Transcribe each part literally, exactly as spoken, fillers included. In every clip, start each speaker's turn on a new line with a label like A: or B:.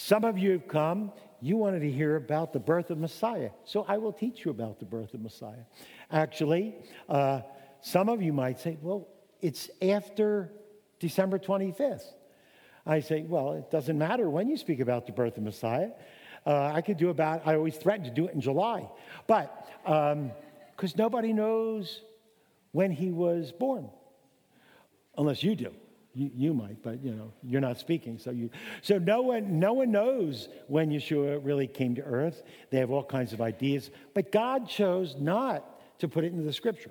A: Some of you have come, you wanted to hear about the birth of Messiah. So I will teach you about the birth of Messiah. Actually, uh, some of you might say, well, it's after December twenty-fifth. I say, well, it doesn't matter when you speak about the birth of Messiah. Uh, I could do about, I always threaten to do it in July. But, because um, nobody knows when he was born. Unless you do. You, you might, but, you know, you're not speaking. So you, so no one, no one knows when Yeshua really came to earth. They have all kinds of ideas. But God chose not to put it into the scripture.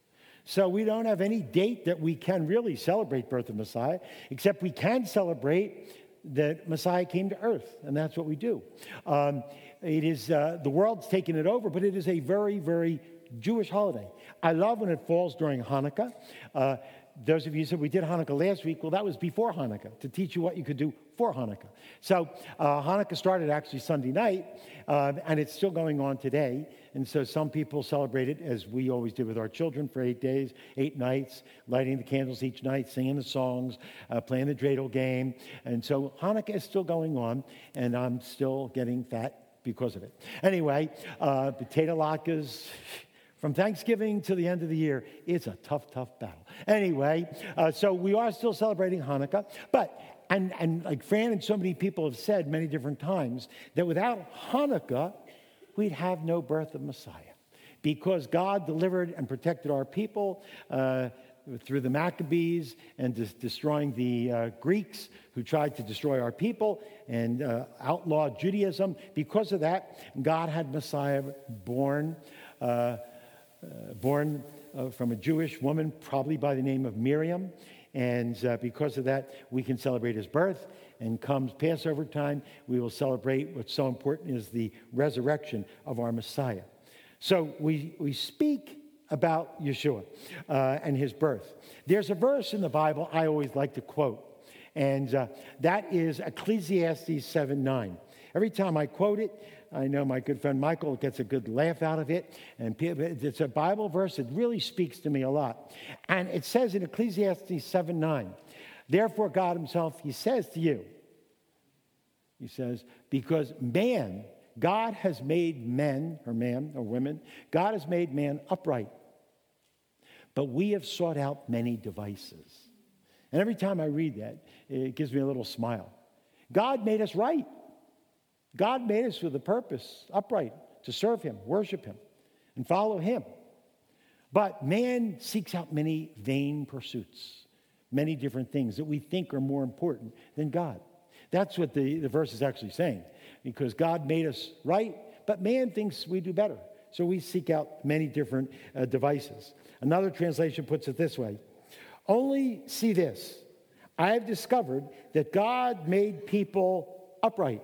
A: So we don't have any date that we can really celebrate birth of Messiah, except we can celebrate that Messiah came to earth, and that's what we do. Um, it is uh, the world's taken it over, but it is a very, very Jewish holiday. I love when it falls during Hanukkah. Uh, those of you said we did Hanukkah last week. Well, that was before Hanukkah, to teach you what you could do for Hanukkah. So uh, Hanukkah started actually Sunday night, uh, and it's still going on today. And so some people celebrate it, as we always do with our children, for eight days, eight nights, lighting the candles each night, singing the songs, uh, playing the dreidel game. And so Hanukkah is still going on, and I'm still getting fat because of it. Anyway, uh, potato latkes, from Thanksgiving to the end of the year, it's a tough, tough battle. Anyway, uh, so we are still celebrating Hanukkah, but, and, and like Fran and so many people have said many different times, that without Hanukkah, we'd have no birth of Messiah. Because God delivered and protected our people uh, through the Maccabees and des- destroying the uh, Greeks who tried to destroy our people and uh, outlaw Judaism. Because of that, God had Messiah born, uh, uh, born uh, from a Jewish woman, probably by the name of Miriam. And uh, because of that, we can celebrate his birth. And comes Passover time, we will celebrate what's so important is the resurrection of our Messiah. So we, we speak about Yeshua uh, and his birth. There's a verse in the Bible I always like to quote, and uh, that is Ecclesiastes seven nine. Every time I quote it, I know my good friend Michael gets a good laugh out of it, and it's a Bible verse that really speaks to me a lot. And it says in Ecclesiastes seven nine, therefore God himself, he says to you, he says, because man, God has made men, or man, or women, God has made man upright, but we have sought out many devices. And every time I read that, it gives me a little smile. God made us right. God made us with a purpose, upright, to serve him, worship him, and follow him. But man seeks out many vain pursuits, many different things that we think are more important than God. That's what the, the verse is actually saying, because God made us right, but man thinks we do better. So we seek out many different uh, devices. Another translation puts it this way: only see this, I have discovered that God made people upright,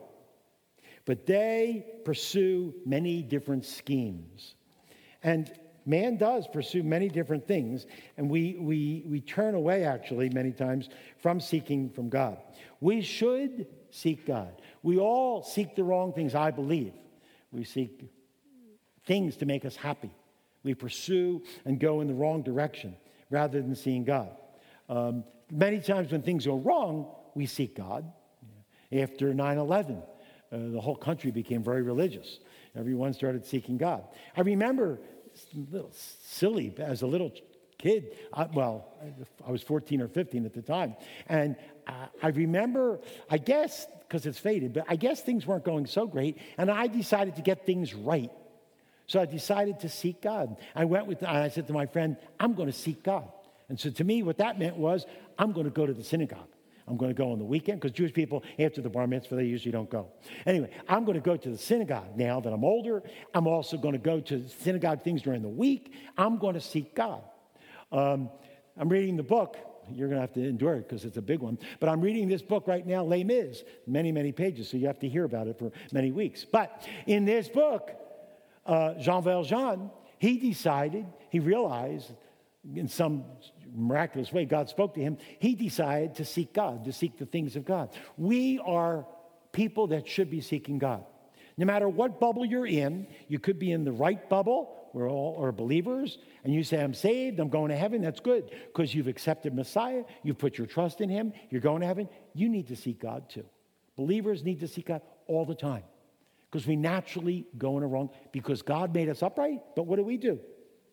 A: but they pursue many different schemes. And man does pursue many different things, and we, we, we turn away, actually, many times from seeking from God. We should seek God. We all seek the wrong things, I believe. We seek things to make us happy. We pursue and go in the wrong direction rather than seeing God. Um, many times when things go wrong, we seek God. After nine eleven, uh, the whole country became very religious. Everyone started seeking God. I remember, a little silly, as a little kid, I, well, I was fourteen or fifteen at the time, and uh, I remember, I guess, because it's faded, but I guess things weren't going so great, and I decided to get things right. So I decided to seek God. I went with, I said to my friend, I'm going to seek God. And so to me, what that meant was, I'm going to go to the synagogue. I'm going to go on the weekend, because Jewish people, after the bar mitzvah, they usually don't go. Anyway, I'm going to go to the synagogue now that I'm older. I'm also going to go to synagogue things during the week. I'm going to seek God. Um, I'm reading the book. You're going to have to endure it because it's a big one. But I'm reading this book right now, Les Mis, many, many pages, so you have to hear about it for many weeks. But in this book, uh, Jean Valjean, he decided, he realized in some miraculous way, God spoke to him. He decided to seek God, to seek the things of God. We are people that should be seeking God. No matter what bubble you're in, you could be in the right bubble. We're all are believers, and you say, I'm saved, I'm going to heaven. That's good, because you've accepted Messiah. You've put your trust in him. You're going to heaven. You need to seek God too. Believers need to seek God all the time because we naturally go in a wrong, because God made us upright, but what do we do?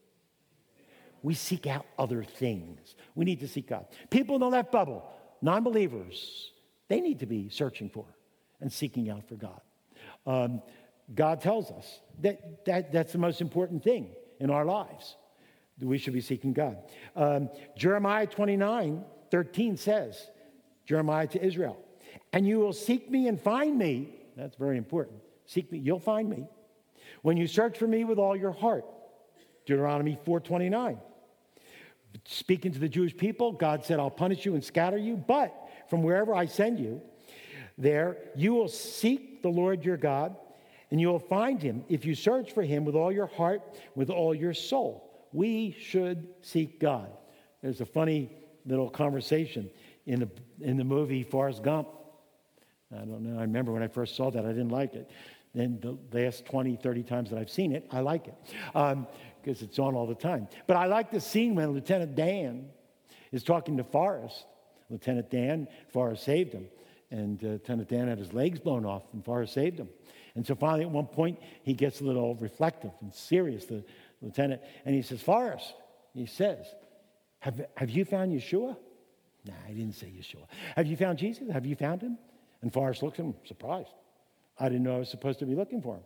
A: We seek out other things. We need to seek God. People in the left bubble, non-believers, they need to be searching for and seeking out for God. Um, God tells us that, that that's the most important thing in our lives, that we should be seeking God. Um, Jeremiah twenty-nine thirteen says, Jeremiah to Israel, and you will seek me and find me. That's very important. Seek me, you'll find me. When you search for me with all your heart. Deuteronomy four twenty-nine. Speaking to the Jewish people, God said, I'll punish you and scatter you, but from wherever I send you, there you will seek the Lord your God, and you will find him if you search for him with all your heart, with all your soul. We should seek God. There's a funny little conversation in the, in the movie Forrest Gump. I don't know. I remember when I first saw that, I didn't like it. Then the last twenty, thirty times that I've seen it, I like it um, because it's on all the time. But I like the scene when Lieutenant Dan is talking to Forrest. Lieutenant Dan, Forrest saved him. And uh, Lieutenant Dan had his legs blown off, and Forrest saved him. And so finally, at one point, he gets a little reflective and serious, the lieutenant. And he says, Forrest, he says, have, have you found Yeshua? No, I didn't say Yeshua. Have you found Jesus? Have you found him? And Forrest looks at him, surprised. I didn't know I was supposed to be looking for him.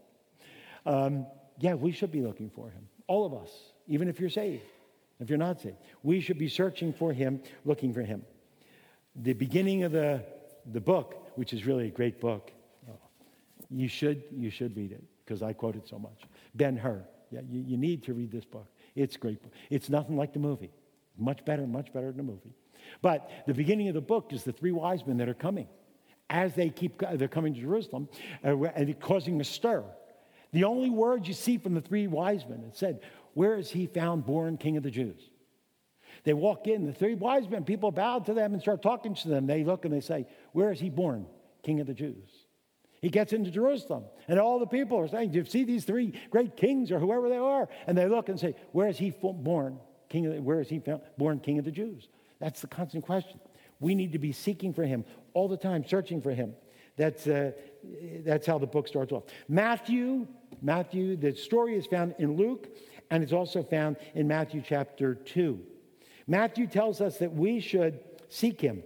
A: Um, yeah, we should be looking for him. All of us, even if you're saved, if you're not saved. We should be searching for him, looking for him. The beginning of the, the book, which is really a great book, oh, you should you should read it because I quote it so much. Ben-Hur. Yeah, you, you need to read this book. It's a great book. It's nothing like the movie. Much better, much better than the movie. But the beginning of the book is the three wise men that are coming. As they keep, they're coming to Jerusalem, uh, and it's causing a stir. The only words you see from the three wise men, it said, where is he found born King of the Jews? They walk in, the three wise men, people bow to them and start talking to them. They look and they say, where is he born King of the Jews? He gets into Jerusalem, and all the people are saying, do you see these three great kings or whoever they are? And they look and say, where is he born King of the, where is he found, born King of the Jews? That's the constant question. We need to be seeking for him all the time, searching for him. That's, uh, that's how the book starts off. Matthew, Matthew, the story is found in Luke, and it's also found in Matthew chapter two. Matthew tells us that we should seek him.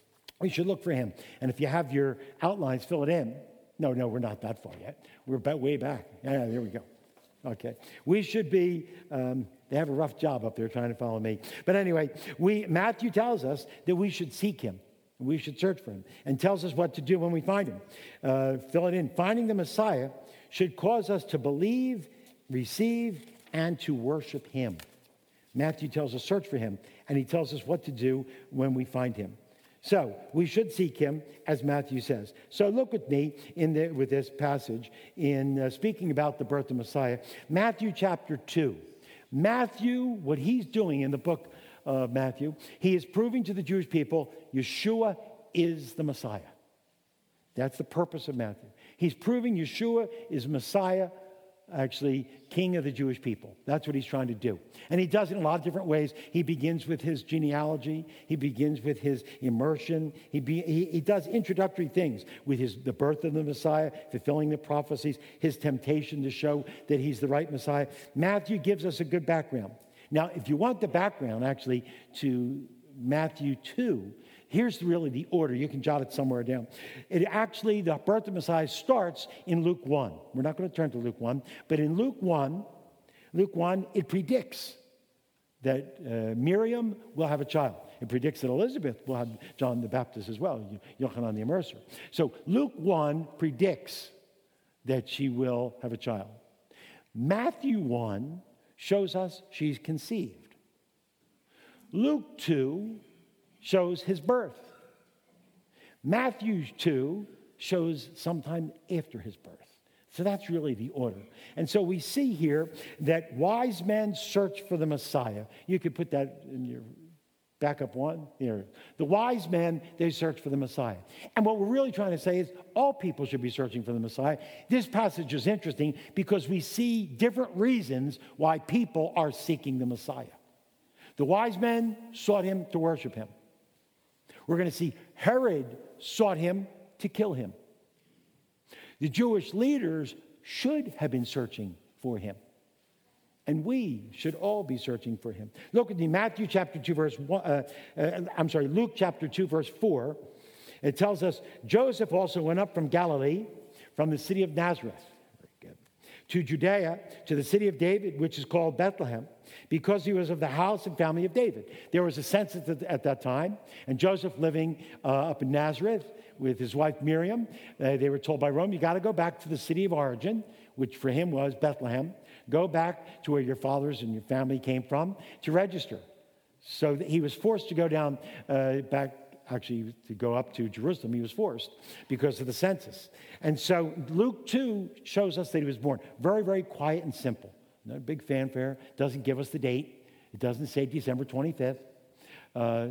A: We should look for him. And if you have your outlines, fill it in. No, no, we're not that far yet. We're about way back. Yeah, there we go. Okay. We should be, um, they have a rough job up there trying to follow me. But anyway, we Matthew tells us that we should seek him. We should search for him, and tells us what to do when we find him. Uh, fill it in. Finding the Messiah should cause us to believe, receive, and to worship him. Matthew tells us search for him, and he tells us what to do when we find him. So we should seek him, as Matthew says. So look with me in the, with this passage in uh, speaking about the birth of Messiah. Matthew chapter two. Matthew, what he's doing in the book of Matthew, he is proving to the Jewish people Yeshua is the Messiah. That's the purpose of Matthew. He's proving Yeshua is Messiah, actually king of the Jewish people. That's what he's trying to do. And he does it in a lot of different ways. He begins with his genealogy. He begins with his immersion. He, be, he, he does introductory things with his the birth of the Messiah, fulfilling the prophecies, his temptation to show that he's the right Messiah. Matthew gives us a good background. Now, if you want the background, actually, to Matthew two, here's really the order. You can jot it somewhere down. It actually, the birth of Messiah starts in Luke one. We're not going to turn to Luke one, but in Luke one, Luke one, it predicts that uh, Miriam will have a child. It predicts that Elizabeth will have John the Baptist as well, Yochanan the Immerser. So Luke one predicts that she will have a child. Matthew one shows us she's conceived. Luke two shows his birth. Matthew two shows sometime after his birth. So that's really the order. And so we see here that wise men search for the Messiah. You could put that in your backup one. Here. The wise men, they search for the Messiah. And what we're really trying to say is all people should be searching for the Messiah. This passage is interesting because we see different reasons why people are seeking the Messiah. The wise men sought him to worship him. We're going to see Herod sought him to kill him. The Jewish leaders should have been searching for him. And we should all be searching for him. Look at the Matthew chapter two, verse one, uh, uh, I'm sorry, Luke chapter two, verse four. It tells us, Joseph also went up from Galilee, from the city of Nazareth, very good, to Judea, to the city of David, which is called Bethlehem, because he was of the house and family of David. There was a census at, at that time, and Joseph living uh, up in Nazareth with his wife Miriam. Uh, they were told by Rome, you got to go back to the city of origin, which for him was Bethlehem. Go back to where your fathers and your family came from to register. So that he was forced to go down uh, back, actually to go up to Jerusalem. He was forced because of the census. And so Luke two shows us that he was born very, very quiet and simple. No big fanfare. Doesn't give us the date. It doesn't say December twenty-fifth, uh,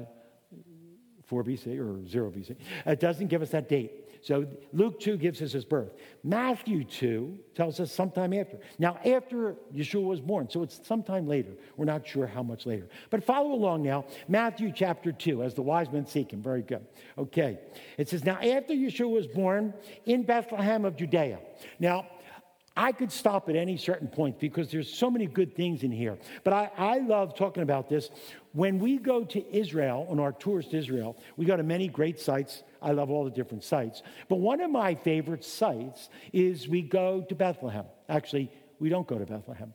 A: four B C or zero B C. It doesn't give us that date. So Luke two gives us his birth. Matthew two tells us sometime after. Now, after Yeshua was born, so it's sometime later. We're not sure how much later. But follow along now. Matthew chapter two, as the wise men seek him. Very good. Okay. It says, now after Yeshua was born in Bethlehem of Judea. Now, I could stop at any certain point because there's so many good things in here. But I, I love talking about this. When we go to Israel, on our tours to Israel, we go to many great sites. I love all the different sites. But one of my favorite sites is we go to Bethlehem. Actually, we don't go to Bethlehem.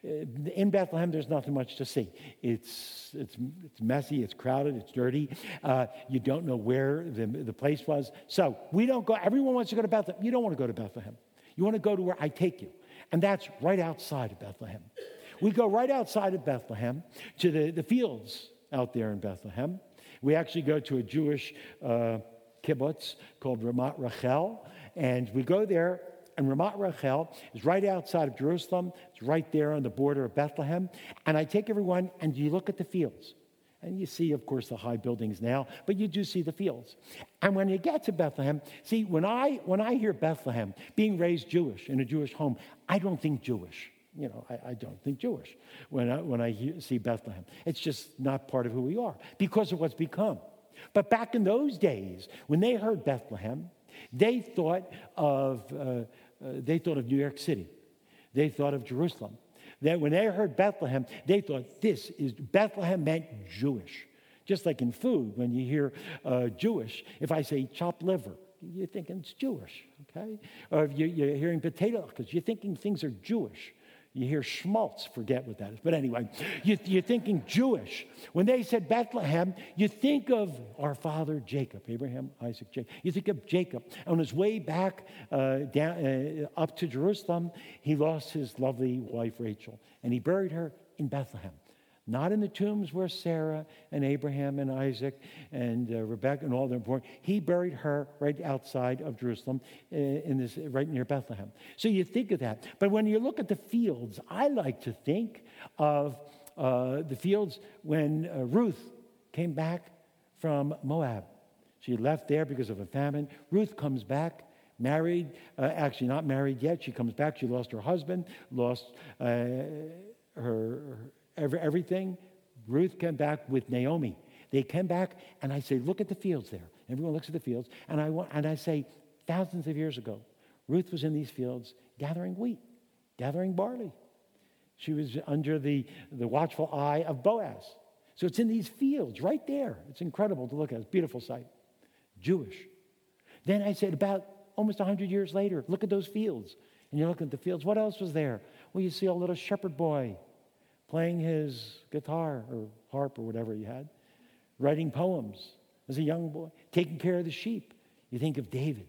A: In Bethlehem, there's nothing much to see. It's it's it's messy, it's crowded, it's dirty. Uh, you don't know where the, the place was. So we don't go. Everyone wants to go to Bethlehem. You don't want to go to Bethlehem. You want to go to where I take you. And that's right outside of Bethlehem. We go right outside of Bethlehem to the, the fields out there in Bethlehem. We actually go to a Jewish uh, kibbutz called Ramat Rachel. And we go there, and Ramat Rachel is right outside of Jerusalem. It's right there on the border of Bethlehem. And I take everyone, and you look at the fields. And you see, of course, the high buildings now, but you do see the fields. And when you get to Bethlehem, see, when I when I hear Bethlehem, being raised Jewish in a Jewish home, I don't think Jewish. You know, I, I don't think Jewish when I, when I hear, see Bethlehem. It's just not part of who we are because of what's become. But back in those days, when they heard Bethlehem, they thought of uh, uh, they thought of New York City. They thought of Jerusalem. That when they heard Bethlehem, they thought this is, Bethlehem meant Jewish. Just like in food, when you hear uh, Jewish, if I say chopped liver, you're thinking it's Jewish, okay? Or if you, you're hearing potato, because you're thinking things are Jewish. You hear schmaltz, forget what that is. But anyway, you, you're thinking Jewish. When they said Bethlehem, you think of our father Jacob, Abraham, Isaac, Jacob. You think of Jacob. On his way back uh, down, uh, up to Jerusalem, he lost his lovely wife Rachel, and he buried her in Bethlehem. Not in the tombs where Sarah and Abraham and Isaac and uh, Rebecca and all them were born. He buried her right outside of Jerusalem, uh, in this right near Bethlehem. So you think of that. But when you look at the fields, I like to think of uh, the fields when uh, Ruth came back from Moab. She left there because of a famine. Ruth comes back, married, uh, actually not married yet. She comes back. She lost her husband, lost uh, her... her Every, everything. Ruth came back with Naomi. They came back, and I say, look at the fields there. Everyone looks at the fields, and I want, and I say, thousands of years ago, Ruth was in these fields gathering wheat, gathering barley. She was under the, the watchful eye of Boaz. So it's in these fields right there. It's incredible to look at. It's a beautiful sight. Jewish. Then I said, about almost one hundred years later, look at those fields. And you look at the fields. What else was there? Well, you see a little shepherd boy playing his guitar or harp or whatever he had, writing poems as a young boy, taking care of the sheep. You think of David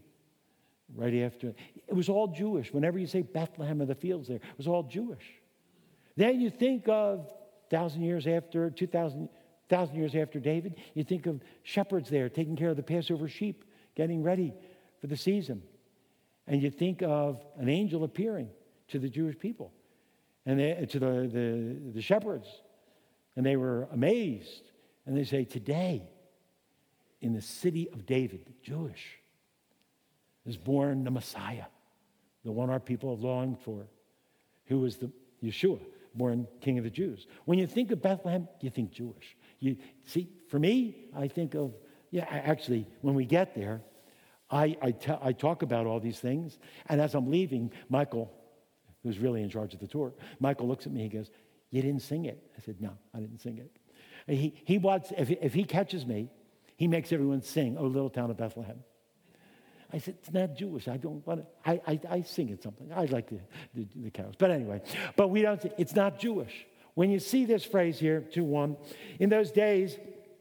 A: right after. It was all Jewish. Whenever you say Bethlehem of the fields there, it was all Jewish. Then you think of one thousand years after, two thousand, thousand years after David, you think of shepherds there taking care of the Passover sheep, getting ready for the season. And you think of an angel appearing to the Jewish people. And they, to the, the, the shepherds. And they were amazed. And they say, today, in the city of David, Jewish, is born the Messiah, the one our people have longed for, who was the Yeshua, born King of the Jews. When you think of Bethlehem, you think Jewish. You see, for me, I think of, yeah, actually, when we get there, I, I, t- I talk about all these things, and as I'm leaving, Michael, who's really in charge of the tour, Michael looks at me, he goes, "You didn't sing it." I said, "No, I didn't sing it." And he, he wants, if, if he catches me, he makes everyone sing, "O Little Town of Bethlehem." I said, "It's not Jewish. I don't want to." I, I, I sing it something. I like the, the, the carols. But anyway, but we don't, it's not Jewish. When you see this phrase here, two one, in those days,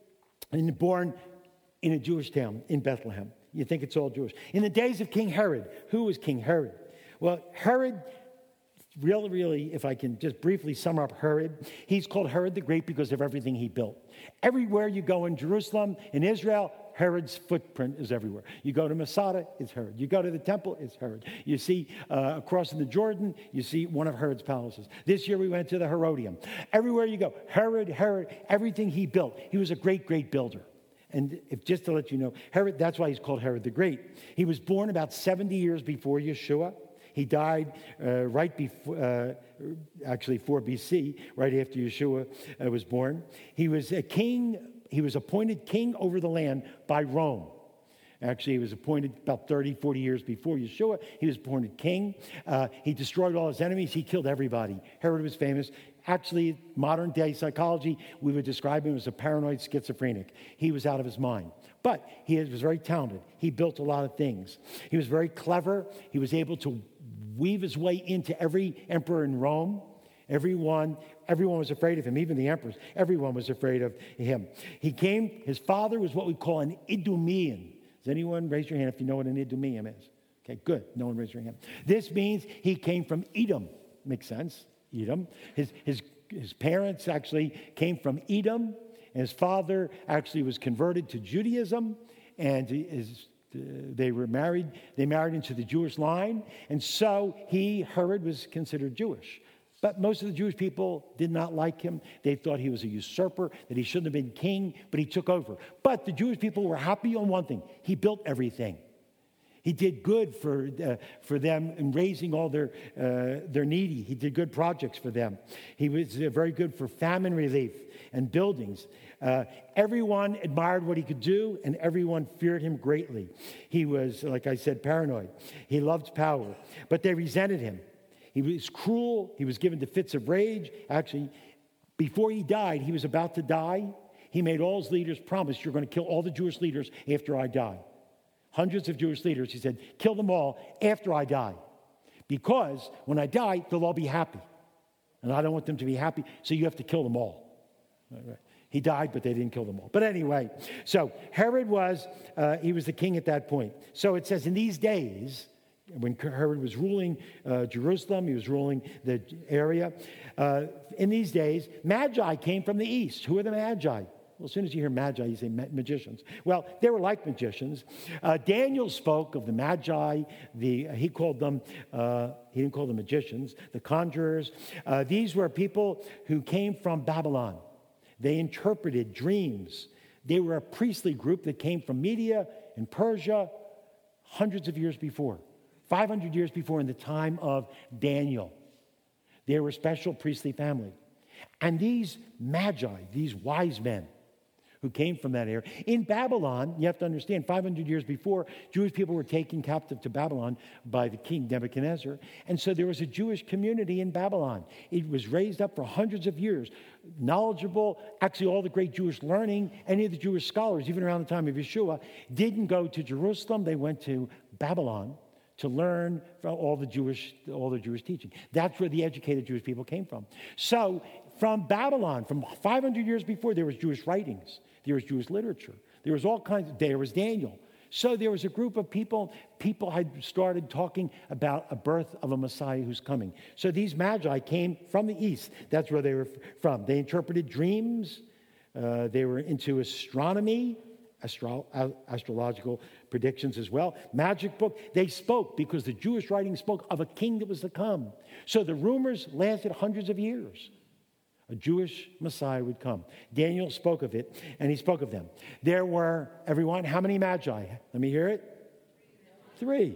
A: and born in a Jewish town in Bethlehem, you think it's all Jewish. In the days of King Herod. Who was King Herod? Well, Herod, really, really, if I can just briefly sum up Herod, he's called Herod the Great because of everything he built. Everywhere you go in Jerusalem, in Israel, Herod's footprint is everywhere. You go to Masada, it's Herod. You go to the temple, it's Herod. You see uh, across in the Jordan, you see one of Herod's palaces. This year we went to the Herodium. Everywhere you go, Herod, Herod, everything he built. He was a great, great builder. And if, just to let you know, Herod, that's why he's called Herod the Great. He was born about seventy years before Yeshua. He died uh, right before, uh, actually four B C, right after Yeshua uh, was born. He was a king. He was appointed king over the land by Rome. Actually, he was appointed about thirty, forty years before Yeshua. He was appointed king. Uh, he destroyed all his enemies. He killed everybody. Herod was famous. Actually, modern day psychology, we would describe him as a paranoid schizophrenic. He was out of his mind. But he was very talented. He built a lot of things. He was very clever. He was able to weave his way into every emperor in Rome. Everyone, everyone was afraid of him, even the emperors. Everyone was afraid of him. He came, his father was what we call an Idumean. Does anyone raise your hand if you know what an Idumean is? Okay, good. No one raised your hand. This means he came from Edom. Makes sense. Edom. His, his, his parents actually came from Edom. And his father actually was converted to Judaism. And his, uh, they were married. They married into the Jewish line. And so he, Herod, was considered Jewish. But most of the Jewish people did not like him. They thought he was a usurper, that he shouldn't have been king, but he took over. But the Jewish people were happy on one thing. He built everything. He did good for, uh, for them in raising all their, uh, their needy. He did good projects for them. He was uh, very good for famine relief and buildings. Uh, everyone admired what he could do, and everyone feared him greatly. He was, like I said, paranoid. He loved power, but they resented him. He was cruel. He was given to fits of rage. Actually, before he died, he was about to die. He made all his leaders promise, "You're going to kill all the Jewish leaders after I die." Hundreds of Jewish leaders, he said, "Kill them all after I die. Because when I die, they'll all be happy. And I don't want them to be happy, so you have to kill them all." Right, right. He died, but they didn't kill them all. But anyway, so Herod was, uh, he was the king at that point. So it says in these days, when Herod was ruling uh, Jerusalem, he was ruling the area. Uh, in these days, Magi came from the east. Who are the Magi? Well, as soon as you hear Magi, you say magicians. Well, they were like magicians. Uh, Daniel spoke of the Magi. The, he called them, uh, he didn't call them magicians, the conjurers. Uh, these were people who came from Babylon. They interpreted dreams. They were a priestly group that came from Media and Persia hundreds of years before. five hundred years before, in the time of Daniel. They were a special priestly family. And these Magi, these wise men who came from that area, in Babylon, you have to understand, five hundred years before, Jewish people were taken captive to Babylon by the king Nebuchadnezzar. And so there was a Jewish community in Babylon. It was raised up for hundreds of years, knowledgeable. Actually, all the great Jewish learning, any of the Jewish scholars, even around the time of Yeshua, didn't go to Jerusalem. They went to Babylon to learn from all the Jewish, all the Jewish teaching. That's where the educated Jewish people came from. So from Babylon, from five hundred years before, there was Jewish writings. There was Jewish literature. There was all kinds of, there was Daniel. So there was a group of people, people had started talking about a birth of a Messiah who's coming. So these Magi came from the east. That's where they were from. They interpreted dreams. Uh, they were into astronomy, astro- astrological predictions as well. Magic book. They spoke because the Jewish writing spoke of a king that was to come. So the rumors lasted hundreds of years. A Jewish Messiah would come. Daniel spoke of it, and he spoke of them. There were, everyone, how many Magi? Let me hear it. Three.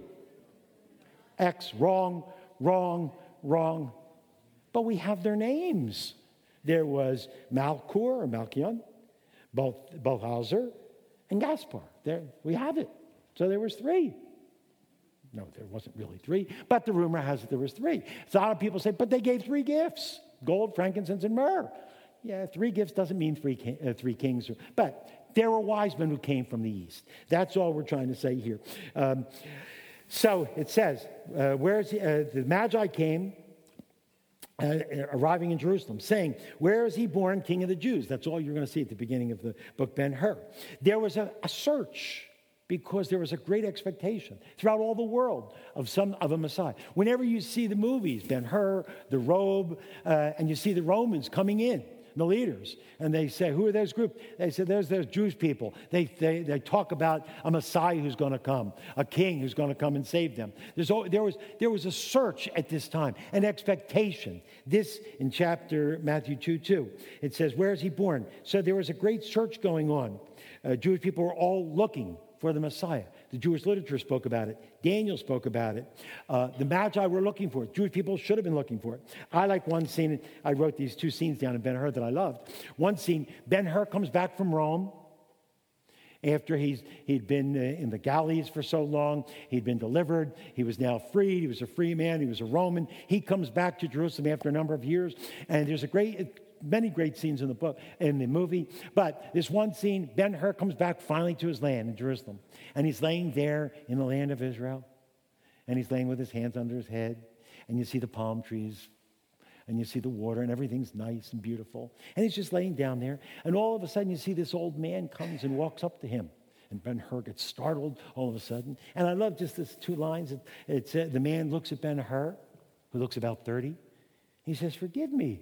A: X, wrong, wrong, wrong. But we have their names. There was Malchor, or Malchion, Balthazar, and Gaspar. There, we have it. So there was three. No, there wasn't really three, but the rumor has it there was three. So a lot of people say, but they gave three gifts, gold, frankincense, and myrrh. Yeah, three gifts doesn't mean three, king, uh, three kings. But there were wise men who came from the east. That's all we're trying to say here. Um, so it says, uh, where's the, uh, the Magi came, uh, arriving in Jerusalem, saying, where is he born, King of the Jews? That's all you're going to see at the beginning of the book Ben-Hur. There was a, a search, because there was a great expectation throughout all the world of some of a Messiah. Whenever you see the movies, Ben-Hur, the robe, uh, and you see the Romans coming in, the leaders, and they say, who are those groups? They say, there's those Jewish people. They, they, they talk about a Messiah who's going to come, a king who's going to come and save them. There's, there, was, there was a search at this time, an expectation. This in chapter Matthew two two. It says, where is he born? So there was a great search going on. Uh, Jewish people were all looking for the Messiah. The Jewish literature spoke about it. Daniel spoke about it. Uh, the Magi were looking for it. Jewish people should have been looking for it. I like one scene. I wrote these two scenes down in Ben-Hur that I loved. One scene, Ben-Hur comes back from Rome after he's, he'd been in the galleys for so long. He'd been delivered. He was now freed. He was a free man. He was a Roman. He comes back to Jerusalem after a number of years. And there's a great... many great scenes in the book, in the movie. But this one scene, Ben-Hur comes back finally to his land in Jerusalem. And he's laying there in the land of Israel. And he's laying with his hands under his head. And you see the palm trees. And you see the water. And everything's nice and beautiful. And he's just laying down there. And all of a sudden you see this old man comes and walks up to him. And Ben-Hur gets startled all of a sudden. And I love just this two lines. It, it's, uh, the man looks at Ben-Hur, who looks about thirty. He says, forgive me.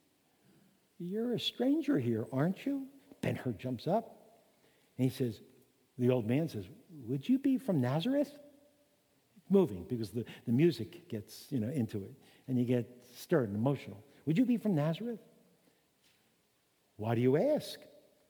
A: You're a stranger here, aren't you? Ben-Hur jumps up, and he says, the old man says, would you be from Nazareth? Moving, because the, the music gets, you know, into it, and you get stirred and emotional. Would you be from Nazareth? Why do you ask?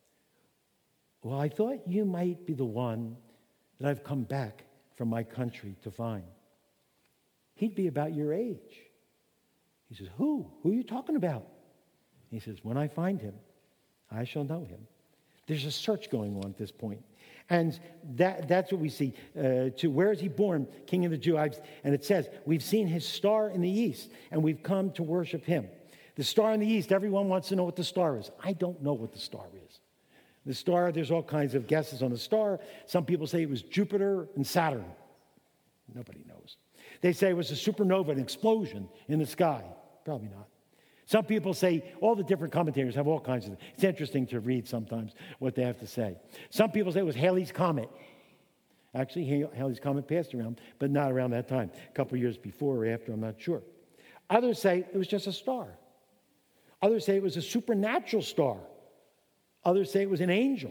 A: Well, I thought you might be the one that I've come back from my country to find. He'd be about your age. He says, who? Who are you talking about? He says, when I find him, I shall know him. There's a search going on at this point. And that, that's what we see. Uh, to where is he born, King of the Jews? And it says, we've seen his star in the east, and we've come to worship him. The star in the east, everyone wants to know what the star is. I don't know what the star is. The star, there's all kinds of guesses on the star. Some people say it was Jupiter and Saturn. Nobody knows. They say it was a supernova, an explosion in the sky. Probably not. Some people say, all the different commentators have all kinds of, it's interesting to read sometimes what they have to say. Some people say it was Halley's Comet. Actually, Halley's Comet passed around, but not around that time. A couple of years before or after, I'm not sure. Others say it was just a star. Others say it was a supernatural star. Others say it was an angel.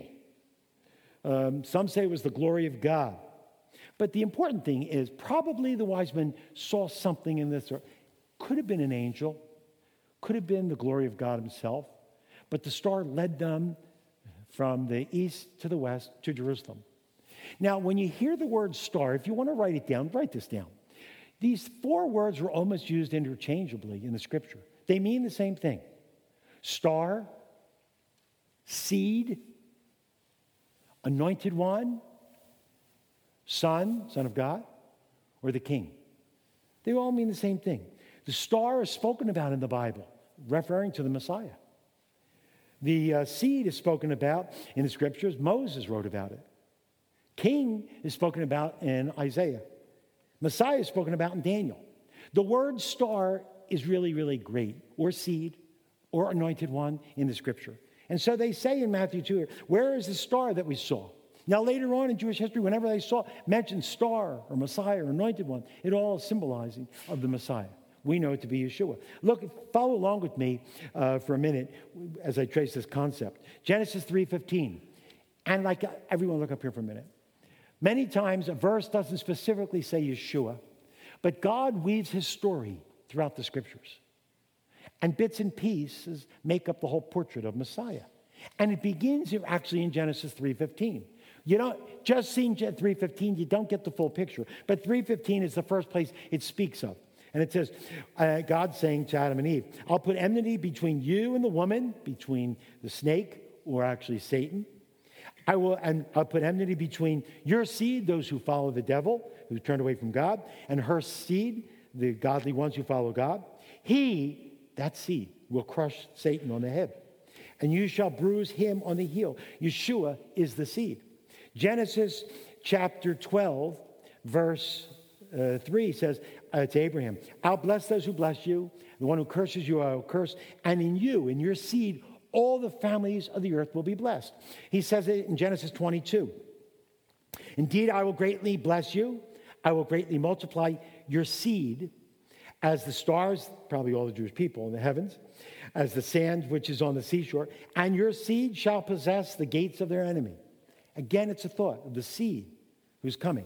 A: Um, some say it was the glory of God. But the important thing is probably the wise men saw something in this. Could have been an angel. Could have been the glory of God himself. But the star led them from the east to the west to Jerusalem. Now, when you hear the word star, if you want to write it down, write this down. These four words are almost used interchangeably in the scripture. They mean the same thing. Star, seed, anointed one, son, son of God, or the king. They all mean the same thing. The star is spoken about in the Bible, referring to the Messiah. The uh, seed is spoken about in the scriptures. Moses wrote about it. King is spoken about in Isaiah. Messiah is spoken about in Daniel. The word star is really, really great, or seed, or anointed one in the scripture. And so they say in Matthew two, where is the star that we saw? Now, later on in Jewish history, whenever they saw mentioned star or Messiah or anointed one, it all is symbolizing of the Messiah. We know it to be Yeshua. Look, follow along with me uh, for a minute as I trace this concept. Genesis three fifteen. And like everyone, look up here for a minute. Many times a verse doesn't specifically say Yeshua, but God weaves his story throughout the scriptures. And bits and pieces make up the whole portrait of Messiah. And it begins here actually in Genesis three fifteen. You don't, just seeing three fifteen, you don't get the full picture. But three fifteen is the first place it speaks of. And it says, uh, God saying to Adam and Eve, I'll put enmity between you and the woman, between the snake, or actually Satan, I will, and I'll put enmity between your seed, those who follow the devil, who turned away from God, and her seed, the godly ones who follow God. He, that seed, will crush Satan on the head, and you shall bruise him on the heel. Yeshua is the seed. Genesis chapter twelve, verse uh, three says uh, to Abraham, I'll bless those who bless you. The one who curses you, I will curse. And in you, in your seed, all the families of the earth will be blessed. He says it in Genesis twenty-two. Indeed, I will greatly bless you. I will greatly multiply your seed as the stars, probably all the Jewish people in the heavens, as the sand which is on the seashore, and your seed shall possess the gates of their enemy. Again, it's a thought of the seed who's coming.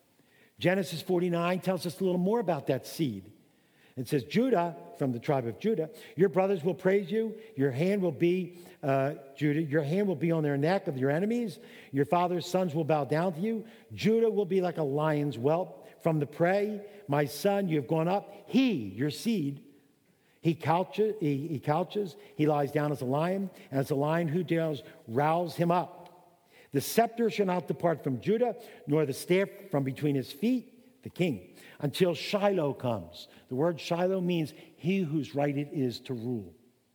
A: Genesis forty-nine tells us a little more about that seed. It says, Judah, from the tribe of Judah, your brothers will praise you. Your hand will be, uh, Judah, your hand will be on their neck of your enemies. Your father's sons will bow down to you. Judah will be like a lion's whelp from the prey. My son, you have gone up. He, your seed, he couches, he, he couches, he lies down as a lion, and as a lion who dares rouse him up. The scepter shall not depart from Judah, nor the staff from between his feet, the king, until Shiloh comes. The word Shiloh means he whose right it is to rule.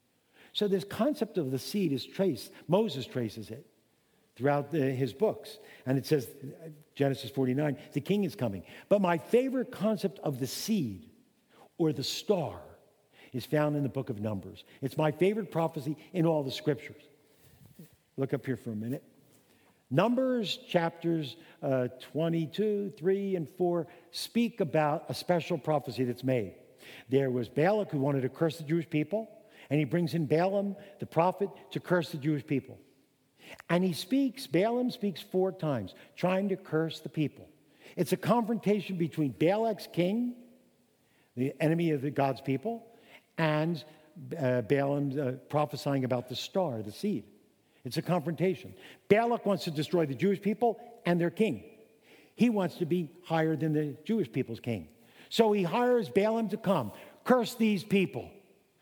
A: So this concept of the seed is traced. Moses traces it throughout the, his books. And it says, Genesis forty-nine, the king is coming. But my favorite concept of the seed or the star is found in the book of Numbers. It's my favorite prophecy in all the scriptures. Look up here for a minute. Numbers chapters uh, twenty-two, three, and four speak about a special prophecy that's made. There was Balak who wanted to curse the Jewish people, and he brings in Balaam, the prophet, to curse the Jewish people. And he speaks, Balaam speaks four times, trying to curse the people. It's a confrontation between Balak's king, the enemy of the God's people, and uh, Balaam uh, prophesying about the star, the seed. It's a confrontation. Balak wants to destroy the Jewish people and their king. He wants to be higher than the Jewish people's king. So he hires Balaam to come, curse these people.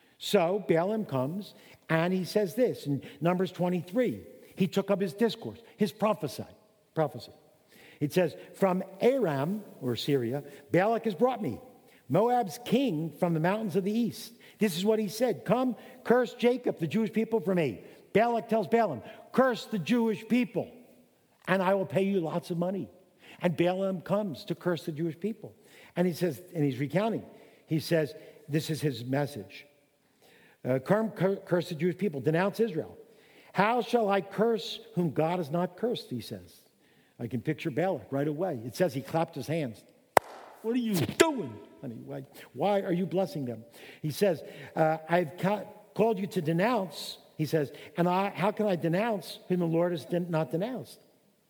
A: So Balaam comes and he says this in Numbers twenty-three. He took up his discourse, his prophesy, prophecy. It says, from Aram, or Syria, Balak has brought me, Moab's king from the mountains of the east. This is what he said. Come, curse Jacob, the Jewish people, for me. Balak tells Balaam, curse the Jewish people, and I will pay you lots of money. And Balaam comes to curse the Jewish people. And he says, and he's recounting, he says, this is his message. Uh, curse the Jewish people, denounce Israel. How shall I curse whom God has not cursed, he says. I can picture Balak right away. It says he clapped his hands. What are you doing, honey? Why, why are you blessing them? He says, uh, I've ca- called you to denounce. He says, and I, how can I denounce whom the Lord has not denounced?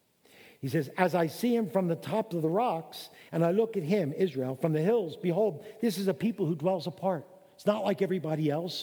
A: He says, as I see him from the top of the rocks, and I look at him, Israel, from the hills, behold, this is a people who dwells apart. It's not like everybody else.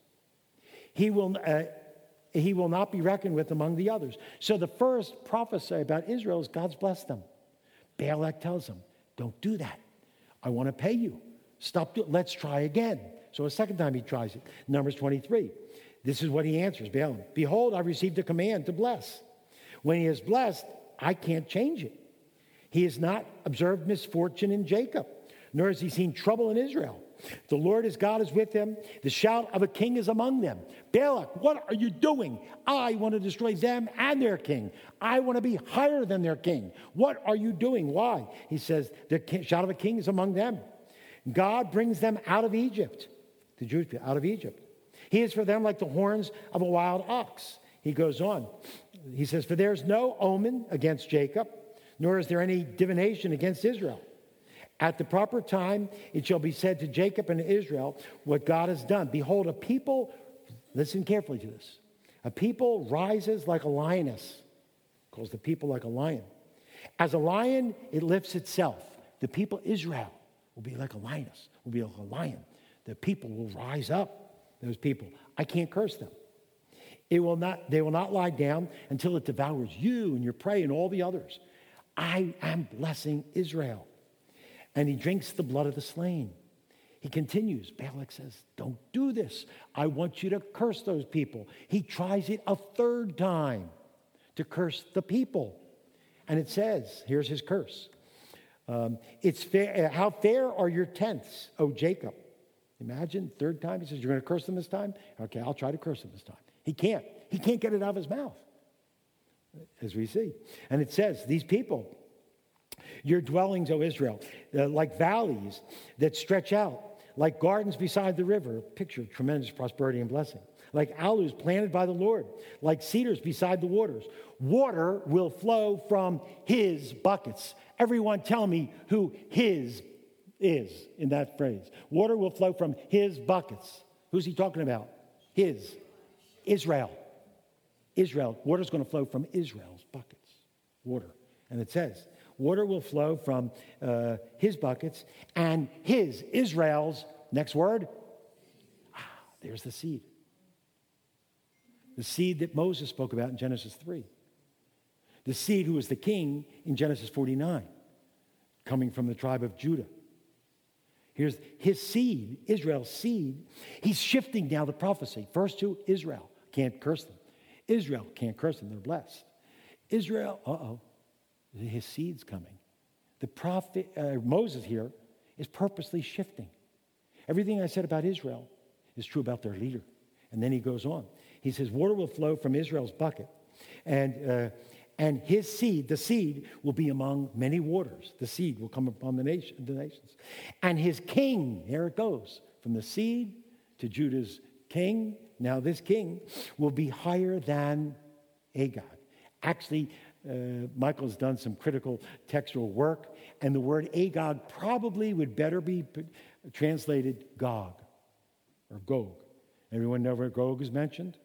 A: He will, uh, he will not be reckoned with among the others. So the first prophecy about Israel is God's blessed them. Balak tells him, don't do that. I want to pay you. Stop doing it. Let's try again. So a second time he tries it. Numbers twenty-three. This is what he answers, Balaam. Behold, I received a command to bless. When he is blessed, I can't change it. He has not observed misfortune in Jacob, nor has he seen trouble in Israel. The Lord his God is with him. The shout of a king is among them. Balak, what are you doing? I want to destroy them and their king. I want to be higher than their king. What are you doing? Why? He says, the shout of a king is among them. God brings them out of Egypt, the Jewish people, out of Egypt. He is for them like the horns of a wild ox. He goes on. He says, for there is no omen against Jacob, nor is there any divination against Israel. At the proper time, it shall be said to Jacob and Israel what God has done. Behold, a people, listen carefully to this, a people rises like a lioness, calls the people like a lion. As a lion, it lifts itself. The people, Israel, will be like a lioness, will be like a lion. The people will rise up, those people. I can't curse them. It will not, they will not lie down until it devours you and your prey and all the others. I am blessing Israel. And he drinks the blood of the slain. He continues. Balak says, don't do this. I want you to curse those people. He tries it a third time. to curse the people. And it says, here's his curse. Um, it's fair. How fair are your tents, O Jacob? Imagine, third time, he says, you're going to curse them this time? Okay, I'll try to curse them this time. He can't. He can't get it out of his mouth, as we see. And it says, these people, your dwellings, O Israel, uh, like valleys that stretch out, like gardens beside the river, picture of tremendous prosperity and blessing, like aloes planted by the Lord, like cedars beside the waters. Water will flow from his buckets. Everyone tell me who his is in that phrase. Water will flow from his buckets. Who's he talking about? His. Israel. Israel. Water's going to flow from Israel's buckets. Water. And it says, water will flow from uh, his buckets and his, Israel's, next word, ah, there's the seed. The seed that Moses spoke about in Genesis three. The seed who was the king in Genesis forty-nine, coming from the tribe of Judah. Here's his seed, Israel's seed. He's shifting now the prophecy. First to Israel, can't curse them. Israel, can't curse them, they're blessed. Israel, uh-oh, his seed's coming. The prophet, uh, Moses here, is purposely shifting. Everything I said about Israel is true about their leader. And then he goes on. He says, water will flow from Israel's bucket, and uh, and his seed, the seed, will be among many waters. The seed will come upon the, nation, the nations. And his king, here it goes, from the seed to Judah's king. Now this king will be higher than Agag. Actually, uh, Michael's done some critical textual work, and the word Agag probably would better be translated Gog or Gog. Everyone know where Gog is mentioned?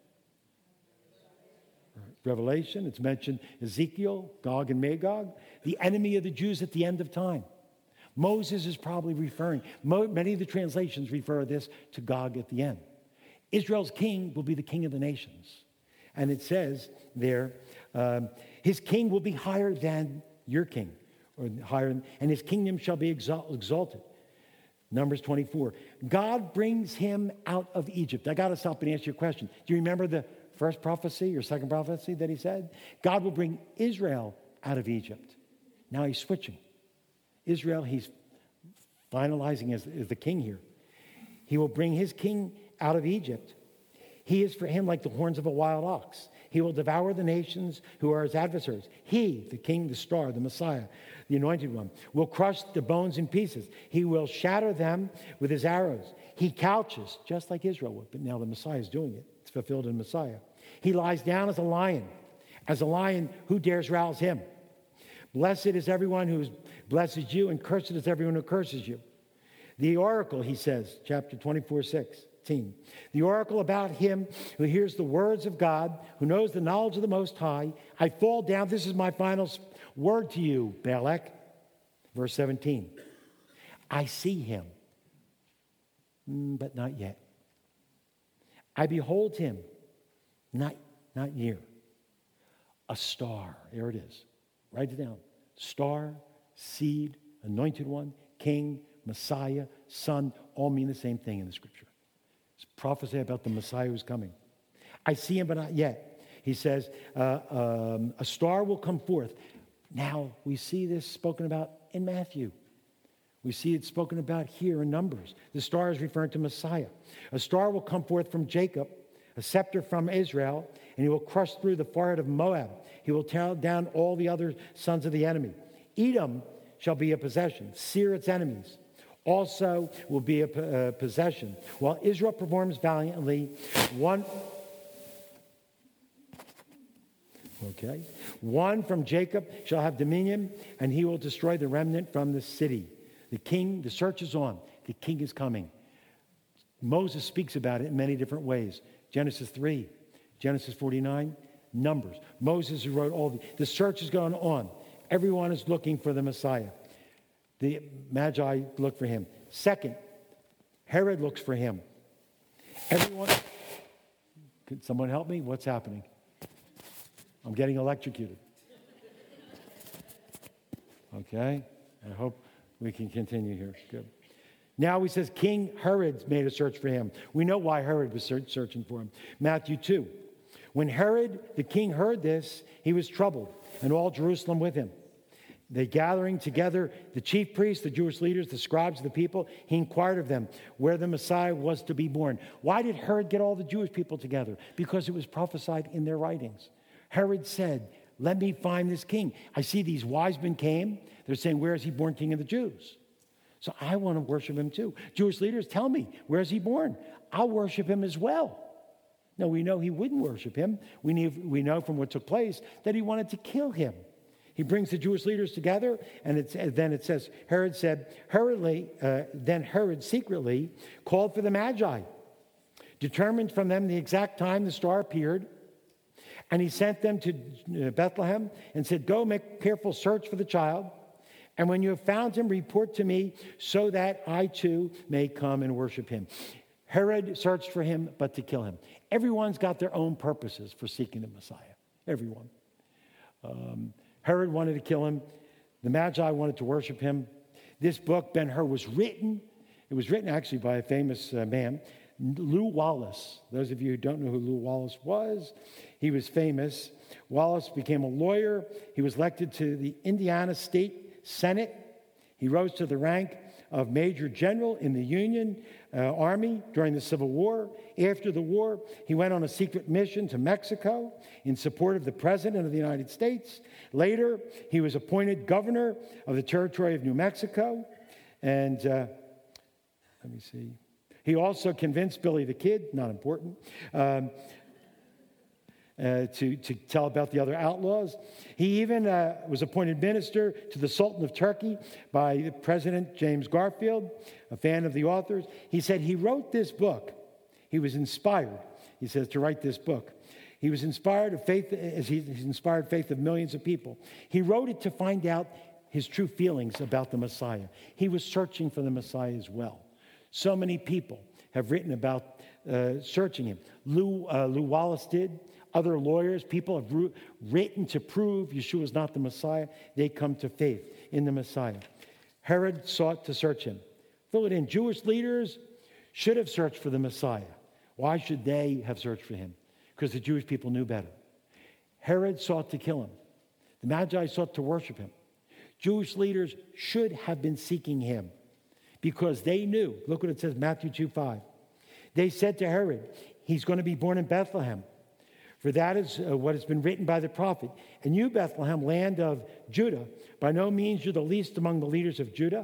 A: Revelation, it's mentioned Ezekiel, Gog and Magog, the enemy of the Jews at the end of time. Moses is probably referring, many of the translations refer this to Gog at the end. Israel's king will be the king of the nations. And it says there, um, his king will be higher than your king, or higher, and his kingdom shall be exalt, exalted. Numbers twenty-four. God brings him out of Egypt. I got to stop and answer your question. Do you remember the first prophecy or second prophecy that he said? God will bring Israel out of Egypt. Now he's switching. Israel, he's finalizing as, as the king here. He will bring his king out of Egypt. He is for him like the horns of a wild ox. He will devour the nations who are his adversaries. He, the king, the star, the Messiah, the anointed one, will crush the bones in pieces. He will shatter them with his arrows. He couches, just like Israel would, but now the Messiah is doing it. It's fulfilled in Messiah. He lies down as a lion. As a lion, who dares rouse him? Blessed is everyone who blesses you, and cursed is everyone who curses you. The oracle, he says, chapter twenty-four, sixteen. The oracle about him who hears the words of God, who knows the knowledge of the Most High. I fall down. This is my final word to you, Balak. Verse seventeen. I see him, but not yet. I behold him, not, not near. A star. There it is. Write it down. Star, seed, anointed one, king, Messiah, son, all mean the same thing in the scripture. It's prophecy about the Messiah who's coming. I see him, but not yet. He says, uh, um, a star will come forth. Now, we see this spoken about in Matthew. We see it spoken about here in Numbers. The star is referring to Messiah. A star will come forth from Jacob, a scepter from Israel, and he will crush through the forehead of Moab. He will tear down all the other sons of the enemy. Edom shall be a possession. Seir its enemies also will be a uh, possession. While Israel performs valiantly, one... Okay. One from Jacob shall have dominion, and he will destroy the remnant from the city. The king, the search is on. The king is coming. Moses speaks about it in many different ways. Genesis three, Genesis forty-nine, Numbers. Moses who wrote all the, the search is going on. Everyone is looking for the Messiah. The Magi look for him. Second, Herod looks for him. Everyone, could someone help me? What's happening? I'm getting electrocuted. Okay, I hope we can continue here. Good. Now he says King Herod made a search for him. We know why Herod was search, searching for him. Matthew two. When Herod the king heard this, he was troubled, and all Jerusalem with him. They gathering together the chief priests, the Jewish leaders, the scribes of the people, he inquired of them where the Messiah was to be born. Why did Herod get all the Jewish people together? Because it was prophesied in their writings. Herod said, let me find this king. I see these wise men came. They're saying, where is he born, king of the Jews? So I want to worship him too. Jewish leaders, tell me, where is he born? I'll worship him as well. No, we know he wouldn't worship him. We, need, we know from what took place that he wanted to kill him. He brings the Jewish leaders together, and it's, then it says, Herod said, hurriedly, uh, then Herod secretly called for the Magi, determined from them the exact time the star appeared, and he sent them to Bethlehem and said, go make careful search for the child, and when you have found him, report to me so that I too may come and worship him. Herod searched for him, but to kill him. Everyone's got their own purposes for seeking the Messiah. Everyone. Um, Herod wanted to kill him. The Magi wanted to worship him. This book, Ben-Hur, was written. It was written actually by a famous uh, man, Lew Wallace. Those of you who don't know who Lew Wallace was, he was famous. Wallace became a lawyer. He was elected to the Indiana State Senate. He rose to the rank of Major General in the Union uh, Army during the Civil War. After the war, he went on a secret mission to Mexico in support of the President of the United States. Later, he was appointed governor of the territory of New Mexico. And uh, let me see. He also convinced Billy the Kid, not important, um, uh, to, to tell about the other outlaws. He even uh, was appointed minister to the Sultan of Turkey by President James Garfield, a fan of the authors. He said he wrote this book. He was inspired, he says, to write this book. He was inspired of faith, as he inspired faith of millions of people. He wrote it to find out his true feelings about the Messiah. He was searching for the Messiah as well. So many people have written about uh, searching him. Lew, uh, Lew Wallace did. Other lawyers, people have ru- written to prove Yeshua is not the Messiah. They come to faith in the Messiah. Herod sought to search him. Fill it in. Jewish leaders should have searched for the Messiah. Why should they have searched for him? Because the Jewish people knew better. Herod sought to kill him. The Magi sought to worship him. Jewish leaders should have been seeking him because they knew. Look what it says, Matthew two five. They said to Herod, he's going to be born in Bethlehem. For that is uh, what has been written by the prophet. And you, Bethlehem, land of Judah, by no means you're the least among the leaders of Judah.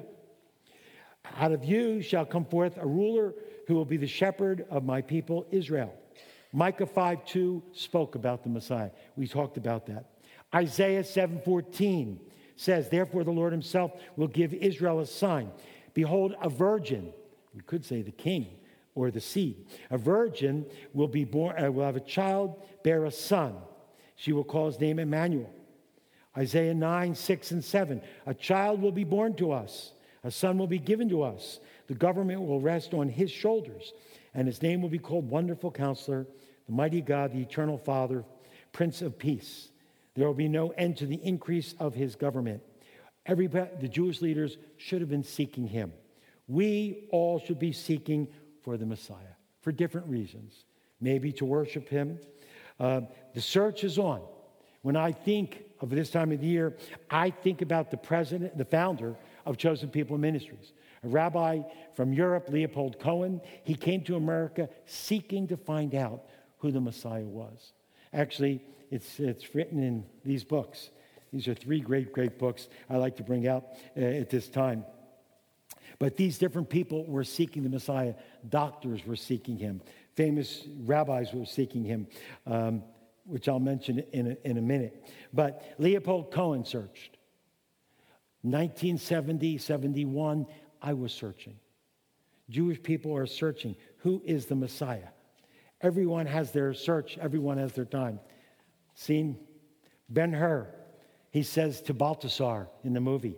A: Out of you shall come forth a ruler who will be the shepherd of my people Israel. Micah five two spoke about the Messiah. We talked about that. Isaiah seven fourteen says, therefore the Lord himself will give Israel a sign. Behold, a virgin, we could say the king, or the seed. A virgin will be born, uh, will have a child, bear a son. She will call his name Emmanuel. Isaiah nine, six, and seven. A child will be born to us. A son will be given to us. The government will rest on his shoulders, and his name will be called Wonderful Counselor, the Mighty God, the Eternal Father, Prince of Peace. There will be no end to the increase of his government. Everybody, the Jewish leaders should have been seeking him. We all should be seeking for the Messiah for different reasons. Maybe to worship him. Uh, the search is on. When I think of this time of the year, I think about the president, the founder of Chosen People Ministries, a rabbi from Europe, Leopold Cohen. He came to America seeking to find out who the Messiah was. Actually, it's, it's written in these books. These are three great, great books I like to bring out uh, at this time. But these different people were seeking the Messiah. Doctors were seeking him. Famous rabbis were seeking him, um, which I'll mention in a, in a minute. But Leopold Cohen searched. nineteen seventy, seventy-one, I was searching. Jewish people are searching. Who is the Messiah? Everyone has their search. Everyone has their time. Seen Ben-Hur. He says to Balthasar in the movie,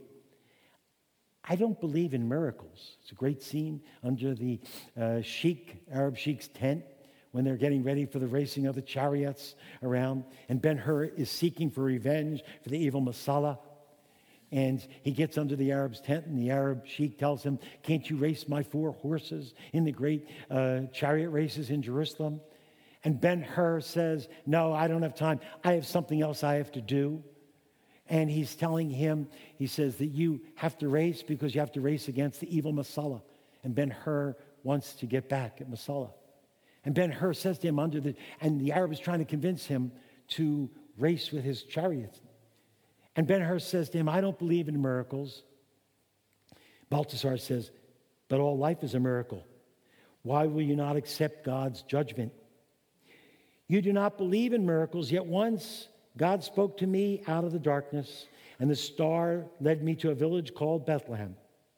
A: I don't believe in miracles. It's a great scene under the uh, sheik, Arab sheik's tent when they're getting ready for the racing of the chariots around. And Ben-Hur is seeking for revenge for the evil Messala. And he gets under the Arab's tent, and the Arab sheik tells him, can't you race my four horses in the great uh, chariot races in Jerusalem? And Ben-Hur says, no, I don't have time. I have something else I have to do. And he's telling him, he says that you have to race because you have to race against the evil Messala. And Ben-Hur wants to get back at Messala. And Ben-Hur says to him under the, and the Arab is trying to convince him to race with his chariots. And Ben-Hur says to him, I don't believe in miracles. Balthasar says, but all life is a miracle. Why will you not accept God's judgment? You do not believe in miracles, yet once God spoke to me out of the darkness, and the star led me to a village called Bethlehem,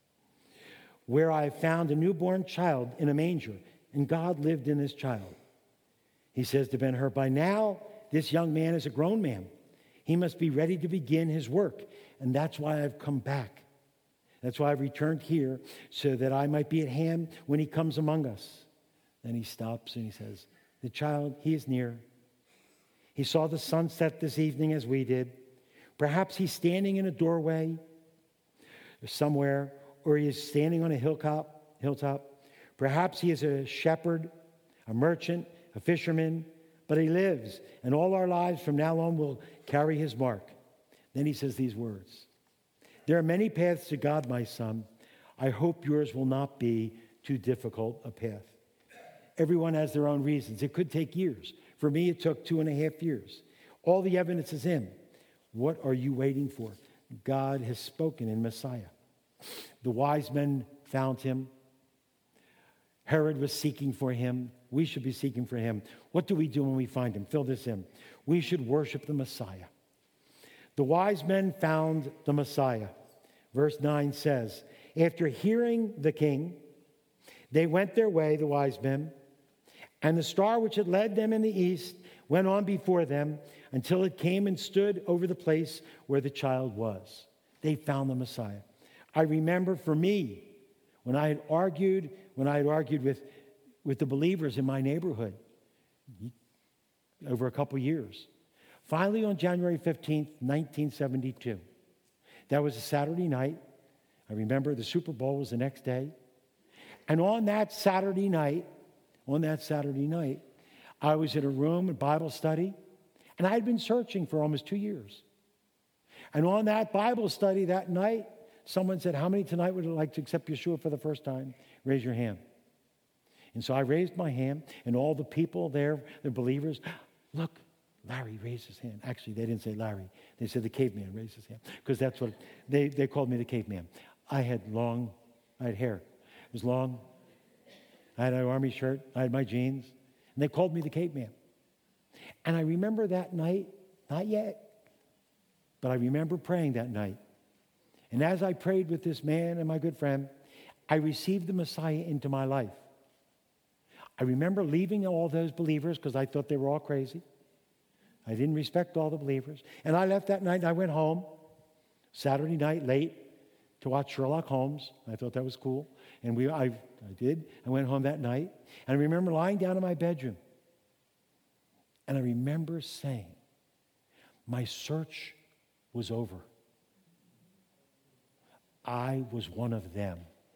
A: where I found a newborn child in a manger, and God lived in this child. He says to Ben-Hur, by now, this young man is a grown man. He must be ready to begin his work, and that's why I've come back. That's why I've returned here, so that I might be at hand when he comes among us. Then he stops and he says, the child, he is near. He saw the sunset this evening as we did. Perhaps he's standing in a doorway somewhere, or he is standing on a hilltop. hilltop. Perhaps he is a shepherd, a merchant, a fisherman, but he lives, and all our lives from now on will carry his mark. Then he says these words, there are many paths to God, my son. I hope yours will not be too difficult a path. Everyone has their own reasons. It could take years. For me, it took two and a half years. All the evidence is in. What are you waiting for? God has spoken in Messiah. The wise men found him. Herod was seeking for him. We should be seeking for him. What do we do when we find him? Fill this in. We should worship the Messiah. The wise men found the Messiah. Verse nine says, after hearing the king, they went their way, the wise men, and the star which had led them in the east went on before them until it came and stood over the place where the child was. They found the Messiah. I remember for me, when I had argued, when I had argued with, with the believers in my neighborhood over a couple years, finally on January fifteenth, nineteen seventy-two, that was a Saturday night. I remember the Super Bowl was the next day. And on that Saturday night, on that Saturday night, I was in a room in Bible study, and I had been searching for almost two years. And on that Bible study that night, someone said, how many tonight would like to accept Yeshua for the first time? Raise your hand. And so I raised my hand, and all the people there, the believers, look, Larry raised his hand. Actually, they didn't say Larry. They said the caveman raised his hand, because that's what, they, they called me the caveman. I had long, I had hair. It was long. I had an army shirt. I had my jeans. And they called me the caveman. And I remember that night, not yet, but I remember praying that night. And as I prayed with this man and my good friend, I received the Messiah into my life. I remember leaving all those believers because I thought they were all crazy. I didn't respect all the believers. And I left that night and I went home Saturday night late to watch Sherlock Holmes. I thought that was cool. And we, I, I did. I went home that night. And I remember lying down in my bedroom. And I remember saying, my search was over. I was one of them.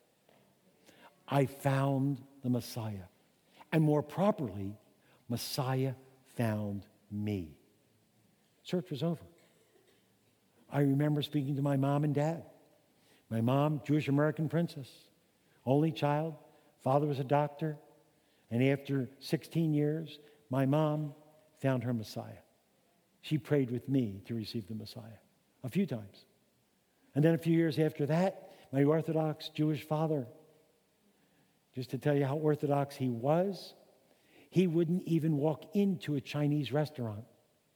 A: I found the Messiah. And more properly, Messiah found me. Search was over. I remember speaking to my mom and dad. My mom, Jewish American princess, only child. Father was a doctor. And after sixteen years, my mom found her Messiah. She prayed with me to receive the Messiah a few times. And then a few years after that, my Orthodox Jewish father, just to tell you how Orthodox he was, he wouldn't even walk into a Chinese restaurant.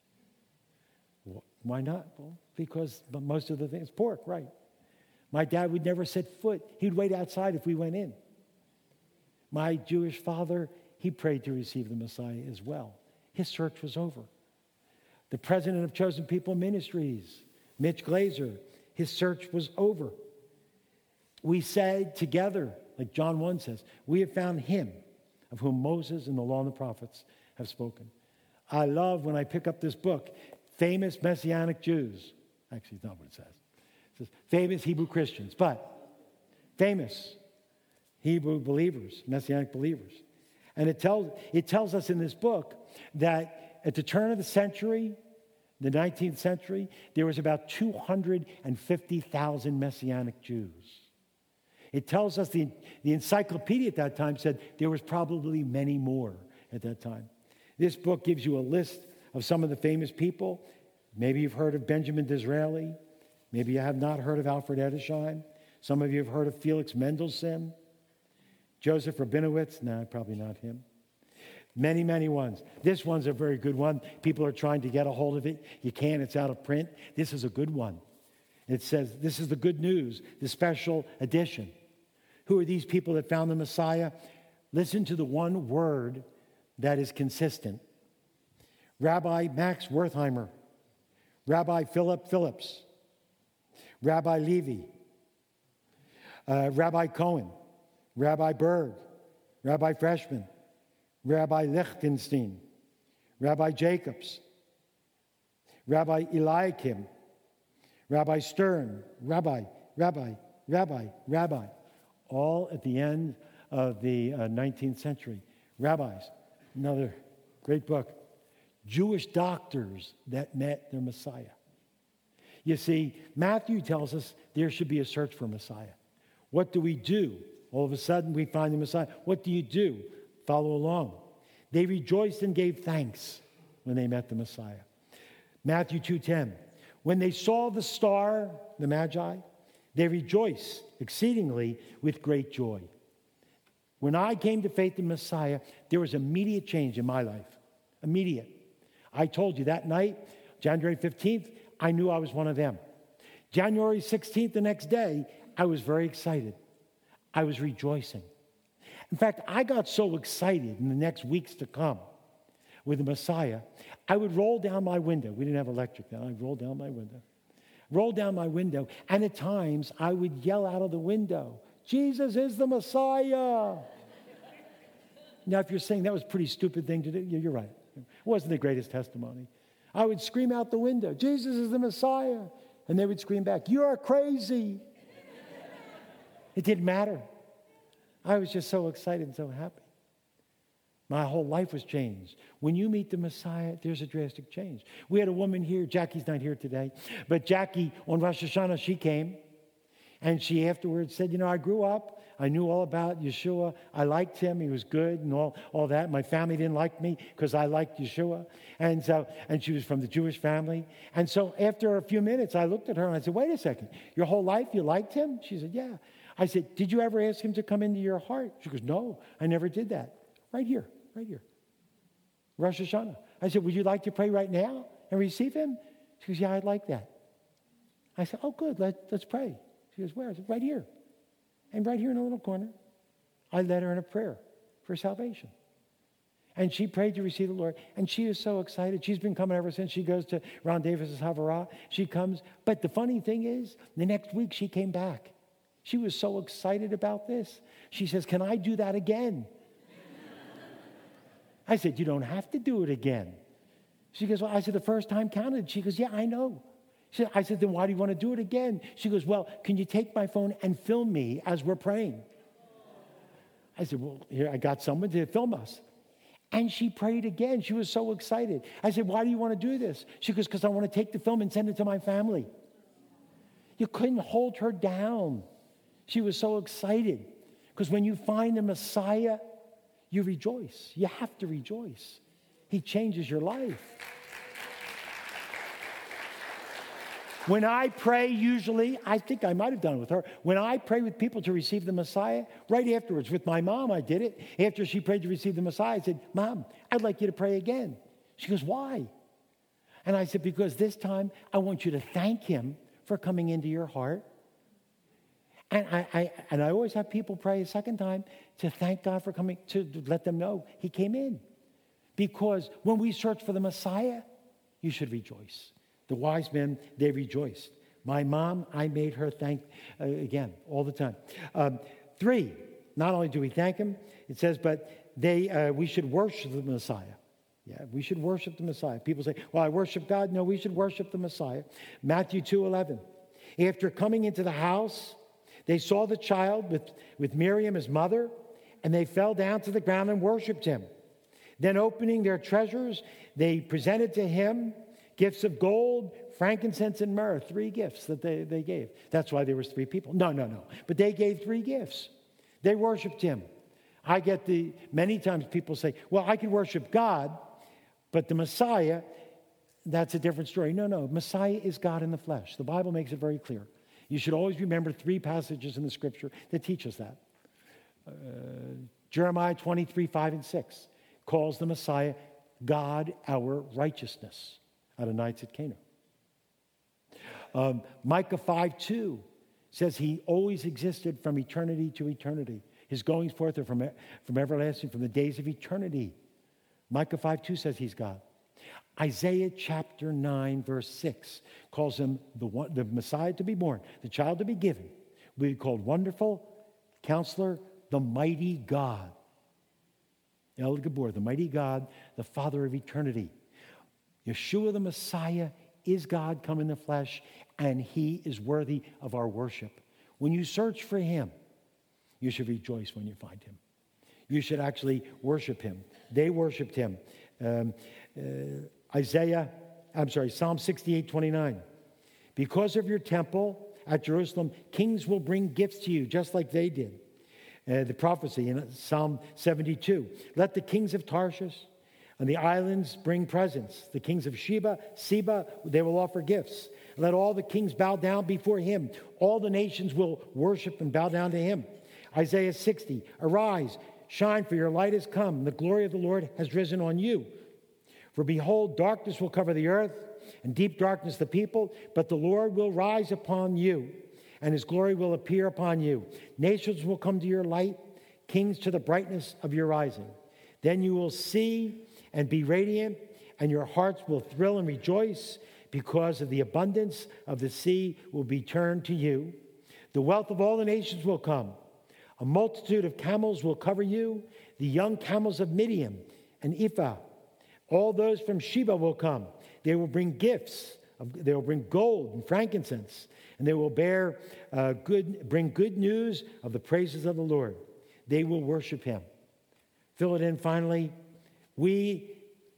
A: Why not? Well, because most of the things, pork, right. My dad would never set foot. He'd wait outside if we went in. My Jewish father, he prayed to receive the Messiah as well. His search was over. The president of Chosen People Ministries, Mitch Glazer, his search was over. We said together, like John one says, we have found him of whom Moses and the law and the prophets have spoken. I love when I pick up this book, Famous Messianic Jews. Actually, it's not what it says. It says famous Hebrew Christians, but famous Hebrew believers, Messianic believers. And it tells, it tells us in this book that at the turn of the century, the nineteenth century, there was about two hundred fifty thousand Messianic Jews. It tells us the, the encyclopedia at that time said there was probably many more at that time. This book gives you a list of some of the famous people. Maybe you've heard of Benjamin Disraeli. Maybe you have not heard of Alfred Edersheim. Some of you have heard of Felix Mendelssohn. Joseph Rabinowitz. No, probably not him. Many, many ones. This one's a very good one. People are trying to get a hold of it. You can't. It's out of print. This is a good one. It says, this is the good news, the special edition. Who are these people that found the Messiah? Listen to the one word that is consistent. Rabbi Max Wertheimer, Rabbi Philip Phillips, Rabbi Levy, uh, Rabbi Cohen, Rabbi Berg, Rabbi Freshman, Rabbi Lichtenstein, Rabbi Jacobs, Rabbi Eliakim, Rabbi Stern, Rabbi, Rabbi, Rabbi, Rabbi, all at the end of the uh, nineteenth century. Rabbis, another great book. Jewish doctors that met their Messiah. You see, Matthew tells us there should be a search for Messiah. What do we do? All of a sudden we find the Messiah. What do you do? Follow along. They rejoiced and gave thanks when they met the Messiah. Matthew two ten. When they saw the star, the Magi, they rejoiced exceedingly with great joy. When I came to faith in Messiah, there was immediate change in my life. Immediate. I told you that night, January fifteenth, I knew I was one of them. January sixteenth, the next day, I was very excited. I was rejoicing. In fact, I got so excited in the next weeks to come with the Messiah, I would roll down my window. We didn't have electric then. I'd roll down my window. Roll down my window, and at times I would yell out of the window, Jesus is the Messiah. Now, if you're saying that was a pretty stupid thing to do, you're right. It wasn't the greatest testimony. I would scream out the window, Jesus is the Messiah. And they would scream back, you are crazy. It didn't matter. I was just so excited and so happy. My whole life was changed. When you meet the Messiah, there's a drastic change. We had a woman here. Jackie's not here today. But Jackie, on Rosh Hashanah, she came. And she afterwards said, you know, I grew up. I knew all about Yeshua. I liked him. He was good and all, all that. My family didn't like me because I liked Yeshua. And so, and she was from the Jewish family. And so after a few minutes, I looked at her and I said, wait a second. Your whole life you liked him? She said, yeah. I said, did you ever ask him to come into your heart? She goes, no, I never did that. Right here, right here. Rosh Hashanah. I said, would you like to pray right now and receive him? She goes, yeah, I'd like that. I said, oh, good, Let, let's pray. She goes, where? I said, right here. And right here in a little corner, I led her in a prayer for salvation. And she prayed to receive the Lord. And she is so excited. She's been coming ever since. She goes to Ron Davis's Havarah. She comes. But the funny thing is, the next week she came back. She was so excited about this. She says, can I do that again? I said, you don't have to do it again. She goes, well, I said, the first time counted. She goes, yeah, I know. She said, I said, then why do you want to do it again? She goes, well, can you take my phone and film me as we're praying? I said, well, here, I got someone to film us. And she prayed again. She was so excited. I said, why do you want to do this? She goes, because I want to take the film and send it to my family. You couldn't hold her down. She was so excited. Because when you find the Messiah, you rejoice. You have to rejoice. He changes your life. When I pray, usually, I think I might have done it with her. When I pray with people to receive the Messiah, right afterwards, with my mom, I did it. After she prayed to receive the Messiah, I said, Mom, I'd like you to pray again. She goes, why? And I said, because this time I want you to thank him for coming into your heart. And I, I, and I always have people pray a second time to thank God for coming, to let them know he came in. Because when we search for the Messiah, you should rejoice. The wise men, they rejoiced. My mom, I made her thank, uh, again, all the time. Um, three, not only do we thank him, it says, but they, uh, we should worship the Messiah. Yeah, we should worship the Messiah. People say, well, I worship God. No, we should worship the Messiah. Matthew two eleven. After coming into the house, they saw the child with, with Miriam, his mother, and they fell down to the ground and worshiped him. Then opening their treasures, they presented to him gifts of gold, frankincense, and myrrh. Three gifts that they, they gave. That's why there was three people. No, no, no. But they gave three gifts. They worshiped him. I get the, many times people say, well, I can worship God, but the Messiah, that's a different story. No, no. Messiah is God in the flesh. The Bible makes it very clear. You should always remember three passages in the Scripture that teach us that. Uh, Jeremiah twenty-three, five and six calls the Messiah God our righteousness out of Nights at Cana. Um, Micah five, two says he always existed from eternity to eternity. His goings forth are from, from everlasting, from the days of eternity. Micah five, two says he's God. Isaiah chapter nine, verse six calls him the, one, the Messiah to be born, the child to be given, will be called Wonderful Counselor, the Mighty God. El Gabor, the Mighty God, the Father of eternity. Yeshua the Messiah is God come in the flesh, and he is worthy of our worship. When you search for him, you should rejoice when you find him. You should actually worship him. They worshiped him. Um, uh, Isaiah, I'm sorry, Psalm sixty-eight, twenty-nine. Because of your temple at Jerusalem, kings will bring gifts to you, just like they did. Uh, the prophecy in Psalm seventy-two. Let the kings of Tarshish and the islands bring presents. The kings of Sheba, Seba, they will offer gifts. Let all the kings bow down before him. All the nations will worship and bow down to him. Isaiah sixty. Arise, shine, for your light has come. The glory of the Lord has risen on you. For behold, darkness will cover the earth, and deep darkness the people, but the Lord will rise upon you, and his glory will appear upon you. Nations will come to your light, kings to the brightness of your rising. Then you will see and be radiant, and your hearts will thrill and rejoice, because of the abundance of the sea will be turned to you. The wealth of all the nations will come. A multitude of camels will cover you, the young camels of Midian and Ephah. All those from Sheba will come. They will bring gifts. They will bring gold and frankincense, and they will bear uh, good, bring good news of the praises of the Lord. They will worship him. Fill it in finally. We,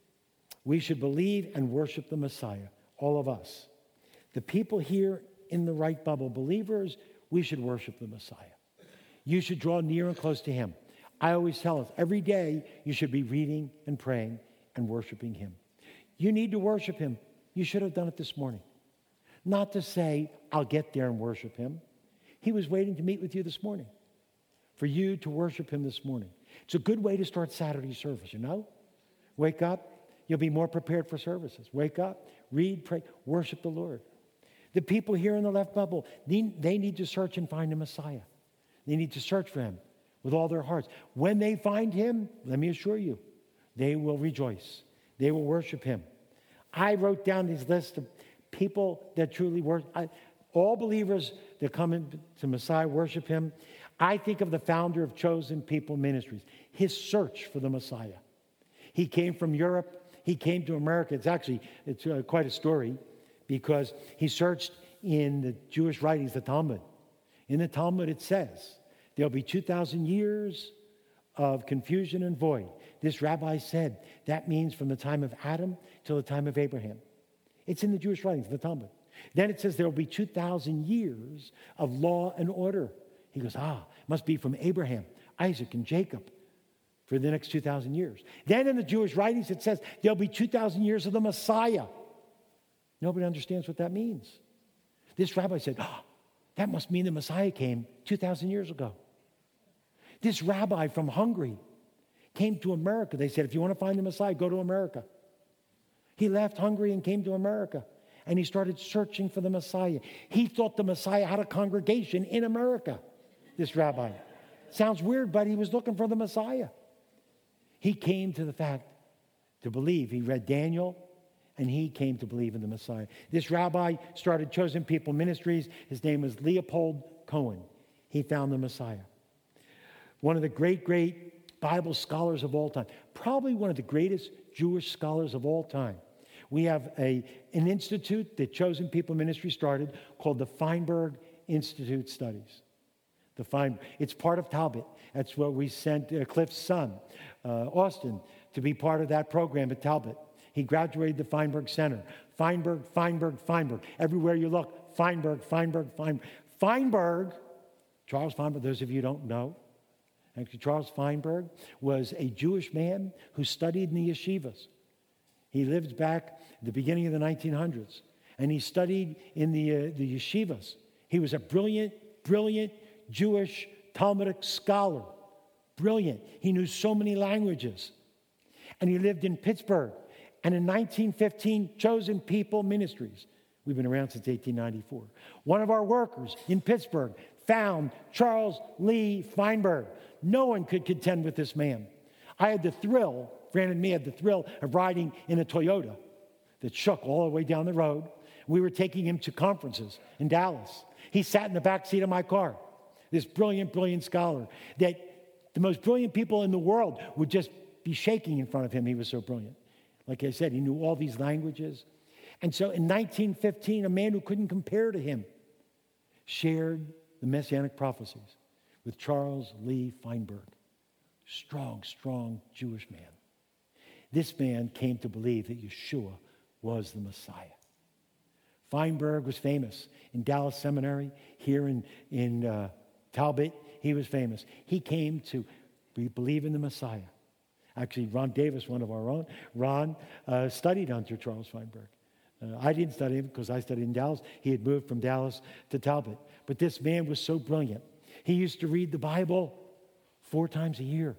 A: we should believe and worship the Messiah, all of us. The people here in the right bubble, believers, we should worship the Messiah. You should draw near and close to him. I always tell us, every day you should be reading and praying and worshiping him. You need to worship him. You should have done it this morning. Not to say, I'll get there and worship him. He was waiting to meet with you this morning, for you to worship him this morning. It's a good way to start Saturday service, you know? Wake up, you'll be more prepared for services. Wake up, read, pray, worship the Lord. The people here in the left bubble, they need to search and find the Messiah. They need to search for him with all their hearts. When they find him, let me assure you, they will rejoice. They will worship him. I wrote down these lists of people that truly worship. I, all believers that come into Messiah worship him. I think of the founder of Chosen People Ministries, his search for the Messiah. He came from Europe. He came to America. It's actually it's uh, quite a story, because he searched in the Jewish writings, the Talmud. In the Talmud it says, there'll be two thousand years of confusion and void. This rabbi said that means from the time of Adam till the time of Abraham. It's in the Jewish writings, the Talmud. Then it says there will be two thousand years of law and order. He goes, ah, must be from Abraham, Isaac, and Jacob for the next two thousand years. Then in the Jewish writings it says there'll be two thousand years of the Messiah. Nobody understands what that means. This rabbi said, ah, that must mean the Messiah came two thousand years ago. This rabbi from Hungary came to America. They said, if you want to find the Messiah, go to America. He left Hungary and came to America, and he started searching for the Messiah. He thought the Messiah had a congregation in America, this rabbi. Sounds weird, but he was looking for the Messiah. He came to the fact to believe. He read Daniel, and he came to believe in the Messiah. This rabbi started Chosen People Ministries. His name was Leopold Cohen. He found the Messiah. One of the great, great Bible scholars of all time. Probably one of the greatest Jewish scholars of all time. We have a, an institute that Chosen People Ministry started called the Feinberg Institute Studies. The Fein, it's part of Talbot. That's what we sent uh, Cliff's son, uh, Austin, to be part of that program at Talbot. He graduated the Feinberg Center. Feinberg, Feinberg, Feinberg. Everywhere you look, Feinberg, Feinberg, Feinberg. Feinberg, Charles Feinberg, those of you who don't know, actually Charles Feinberg was a Jewish man who studied in the yeshivas. He lived back at the beginning of the nineteen hundreds, and he studied in the, uh, the yeshivas. He was a brilliant, brilliant Jewish Talmudic scholar. Brilliant. He knew so many languages. And he lived in Pittsburgh. And in nineteen fifteen, Chosen People Ministries, we've been around since eighteen ninety-four, one of our workers in Pittsburgh found Charles Lee Feinberg. No one could contend with this man. I had the thrill, Brandon and me had the thrill of riding in a Toyota that shook all the way down the road. We were taking him to conferences in Dallas. He sat in the back seat of my car. This brilliant, brilliant scholar that the most brilliant people in the world would just be shaking in front of him. He was so brilliant. Like I said, he knew all these languages. And so in nineteen fifteen, a man who couldn't compare to him shared the Messianic prophecies with Charles Lee Feinberg. Strong, strong Jewish man. This man came to believe that Yeshua was the Messiah. Feinberg was famous in Dallas Seminary, here in, in uh, Talbot. He was famous. He came to be, believe in the Messiah. Actually, Ron Davis, one of our own, Ron uh, studied under Charles Feinberg. Uh, I didn't study him because I studied in Dallas. He had moved from Dallas to Talbot. But this man was so brilliant. He used to read the Bible four times a year,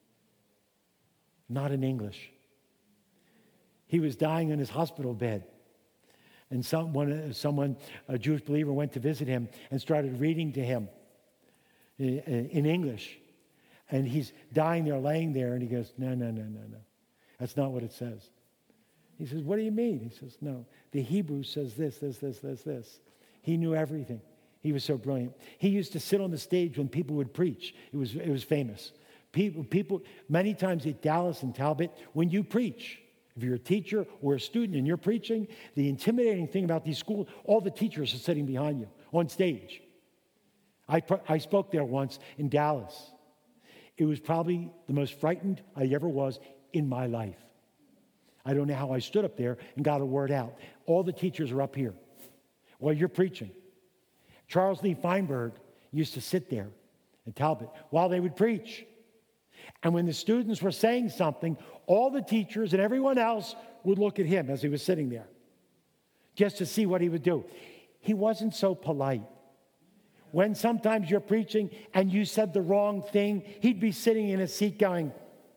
A: not in English. He was dying in his hospital bed. And someone, someone, a Jewish believer, went to visit him and started reading to him in, in English. And he's dying there, laying there, and he goes, no, no, no, no, no. That's not what it says. He says, what do you mean? He says, no, the Hebrew says this, this, this, this, this. He knew everything. He was so brilliant. He used to sit on the stage when people would preach. It was, it was famous. People, people, many times at Dallas and Talbot, when you preach, if you're a teacher or a student and you're preaching, the intimidating thing about these schools, all the teachers are sitting behind you on stage. I, I spoke there once in Dallas. It was probably the most frightened I ever was in my life. I don't know how I stood up there and got a word out. All the teachers are up here while you're preaching. Charles Lee Feinberg used to sit there in Talbot while they would preach. And when the students were saying something, all the teachers and everyone else would look at him as he was sitting there just to see what he would do. He wasn't so polite. When sometimes you're preaching and you said the wrong thing, he'd be sitting in a seat going,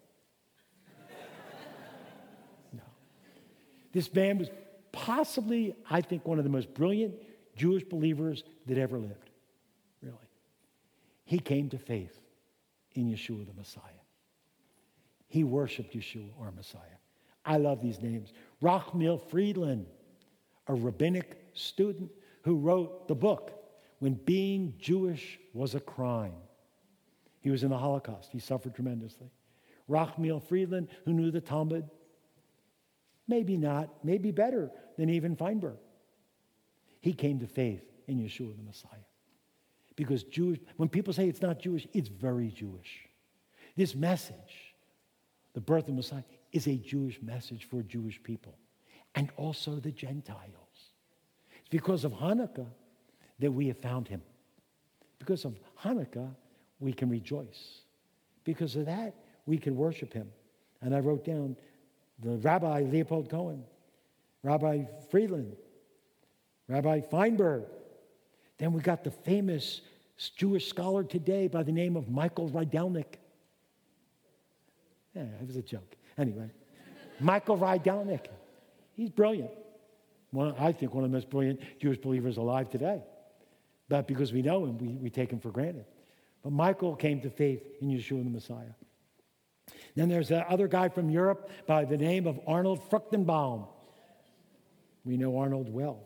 A: no. This man was possibly, I think, one of the most brilliant Jewish believers that ever lived, really. He came to faith in Yeshua the Messiah. He worshiped Yeshua, our Messiah. I love these names. Rachmiel Friedland, a rabbinic student who wrote the book, When Being Jewish Was a Crime. He was in the Holocaust. He suffered tremendously. Rachmiel Friedland, who knew the Talmud, maybe not, maybe better than even Feinberg. He came to faith in Yeshua the Messiah. Because Jewish, when people say it's not Jewish, it's very Jewish. This message, the birth of the Messiah, is a Jewish message for Jewish people and also the Gentiles. It's because of Hanukkah that we have found him. Because of Hanukkah, we can rejoice. Because of that, we can worship him. And I wrote down the Rabbi Leopold Cohen, Rabbi Friedland, Rabbi Feinberg. Then we got the famous Jewish scholar today by the name of Michael Rydelnik. Yeah, it was a joke. Anyway, Michael Rydelnik. He's brilliant. One, I think one of the most brilliant Jewish believers alive today. But because we know him, we, we take him for granted. But Michael came to faith in Yeshua the Messiah. Then there's that other guy from Europe by the name of Arnold Fruchtenbaum. We know Arnold well.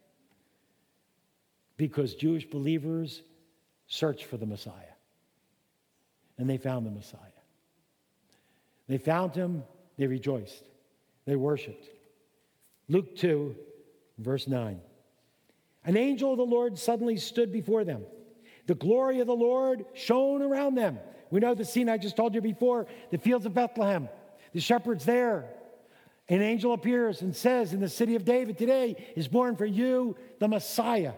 A: Because Jewish believers searched for the Messiah. And they found the Messiah. They found him, they rejoiced. They worshiped. Luke two, verse nine. An angel of the Lord suddenly stood before them. The glory of the Lord shone around them. We know the scene I just told you before, the fields of Bethlehem. The shepherds there. An angel appears and says, in the city of David today is born for you the Messiah,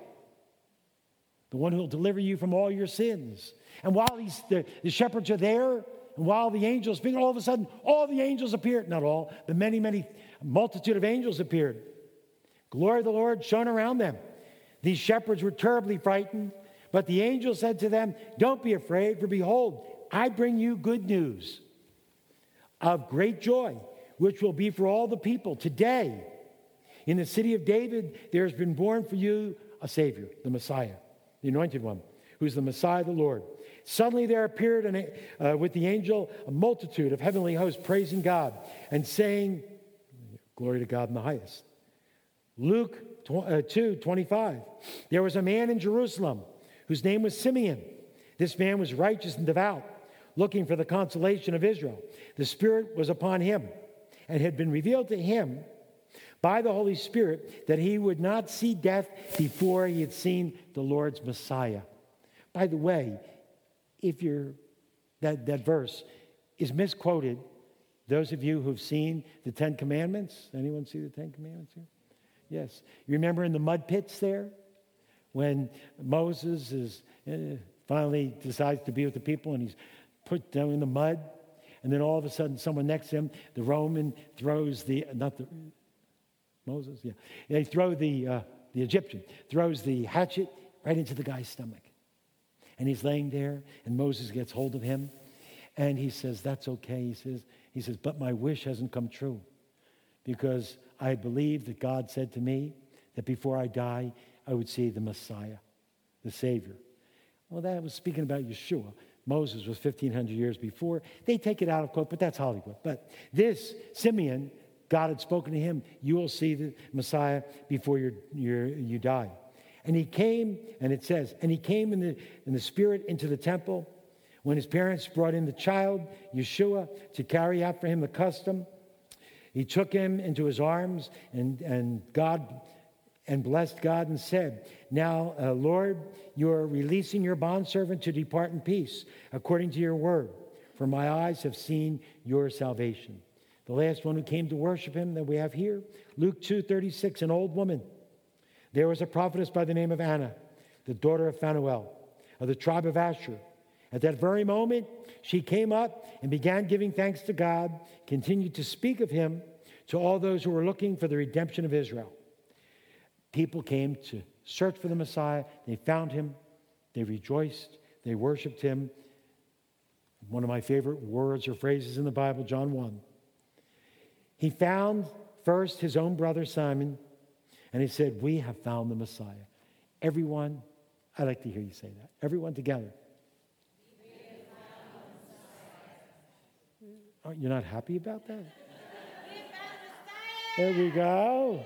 A: the one who will deliver you from all your sins. And while these, the, the shepherds are there, and while the angels speak, all of a sudden, all the angels appeared. Not all, but many, many, multitude of angels appeared. Glory of the Lord shone around them. These shepherds were terribly frightened, but the angel said to them, don't be afraid, for behold, I bring you good news of great joy, which will be for all the people. Today, in the city of David, there has been born for you a Savior, the Messiah, the Anointed One, who's the Messiah, the Lord. Suddenly there appeared an, uh, with the angel a multitude of heavenly hosts praising God and saying, glory to God in the highest. Luke two twenty-five. There was a man in Jerusalem whose name was Simeon. This man was righteous and devout, looking for the consolation of Israel. The Spirit was upon him, and had been revealed to him by the Holy Spirit that he would not see death before he had seen the Lord's Messiah. By the way, if you're that, that verse is misquoted, those of you who've seen the Ten Commandments, anyone see the Ten Commandments here? Yes. You remember in the mud pits there when Moses is uh, finally decides to be with the people and he's put down in the mud, and then all of a sudden someone next to him, the Roman throws the, not the, Moses, yeah. They throw the, uh, the Egyptian, throws the hatchet right into the guy's stomach. And he's laying there, and Moses gets hold of him, and he says, that's okay. He says, he says, but my wish hasn't come true, because I believe that God said to me that before I die, I would see the Messiah, the Savior. Well, that was speaking about Yeshua. Moses was fifteen hundred years before. They take it out of quote, but that's Hollywood. But this, Simeon, God had spoken to him, you will see the Messiah before you're, you're, you die. And he came, and it says, and he came in the, in the Spirit into the temple when his parents brought in the child, Yeshua, to carry out for him the custom. He took him into his arms and, and God and blessed God and said, now, uh, Lord, you are releasing your bondservant to depart in peace according to your word, for my eyes have seen your salvation. The last one who came to worship him that we have here, Luke two thirty-six, an old woman. There was a prophetess by the name of Anna, the daughter of Phanuel, of the tribe of Asher. At that very moment, she came up and began giving thanks to God, continued to speak of him to all those who were looking for the redemption of Israel. People came to search for the Messiah. They found him. They rejoiced. They worshiped him. One of my favorite words or phrases in the Bible, John one. He found first his own brother Simon, and he said, we have found the Messiah. Everyone, I'd like to hear you say that. Everyone together. Oh, you're not happy about that? There we go.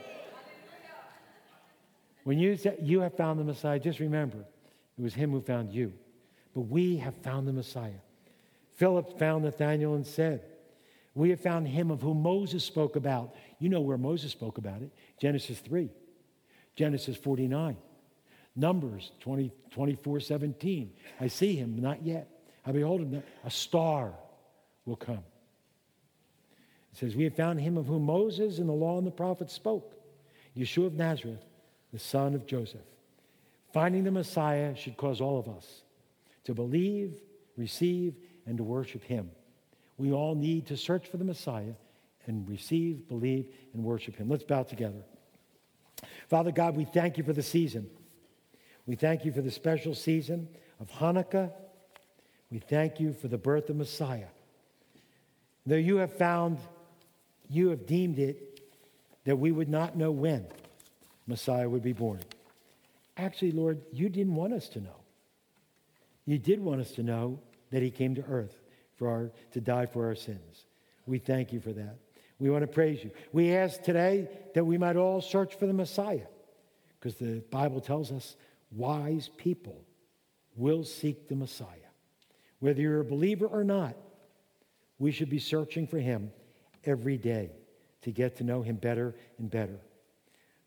A: When you say you have found the Messiah, just remember, it was him who found you. But we have found the Messiah. Philip found Nathanael and said, we have found him of whom Moses spoke about. You know where Moses spoke about it. Genesis three, Genesis forty-nine, Numbers twenty, twenty-four seventeen. I see him, not yet. I behold him, a star will come. It says, we have found him of whom Moses and the law and the prophets spoke, Yeshua of Nazareth, the son of Joseph. Finding the Messiah should cause all of us to believe, receive, and to worship him. We all need to search for the Messiah and receive, believe, and worship him. Let's bow together. Father God, we thank you for the season. We thank you for the special season of Hanukkah. We thank you for the birth of Messiah. Though you have found, you have deemed it that we would not know when Messiah would be born. Actually, Lord, you didn't want us to know. You did want us to know that he came to earth for our, to die for our sins. We thank you for that. We want to praise you. We ask today that we might all search for the Messiah, because the Bible tells us wise people will seek the Messiah. Whether you're a believer or not, we should be searching for him every day to get to know him better and better.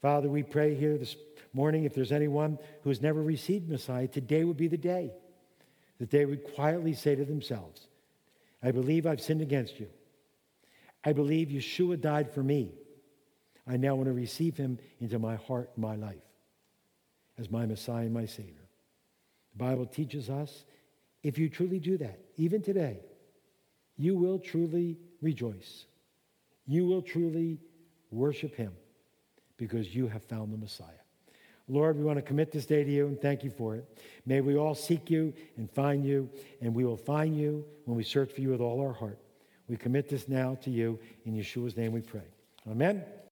A: Father, we pray here this morning, if there's anyone who has never received Messiah, today would be the day that they would quietly say to themselves, I believe I've sinned against you. I believe Yeshua died for me. I now want to receive him into my heart and my life as my Messiah and my Savior. The Bible teaches us, if you truly do that, even today, you will truly rejoice. You will truly worship him because you have found the Messiah. Lord, we want to commit this day to you and thank you for it. May we all seek you and find you, and we will find you when we search for you with all our heart. We commit this now to you. In Yeshua's name we pray. Amen.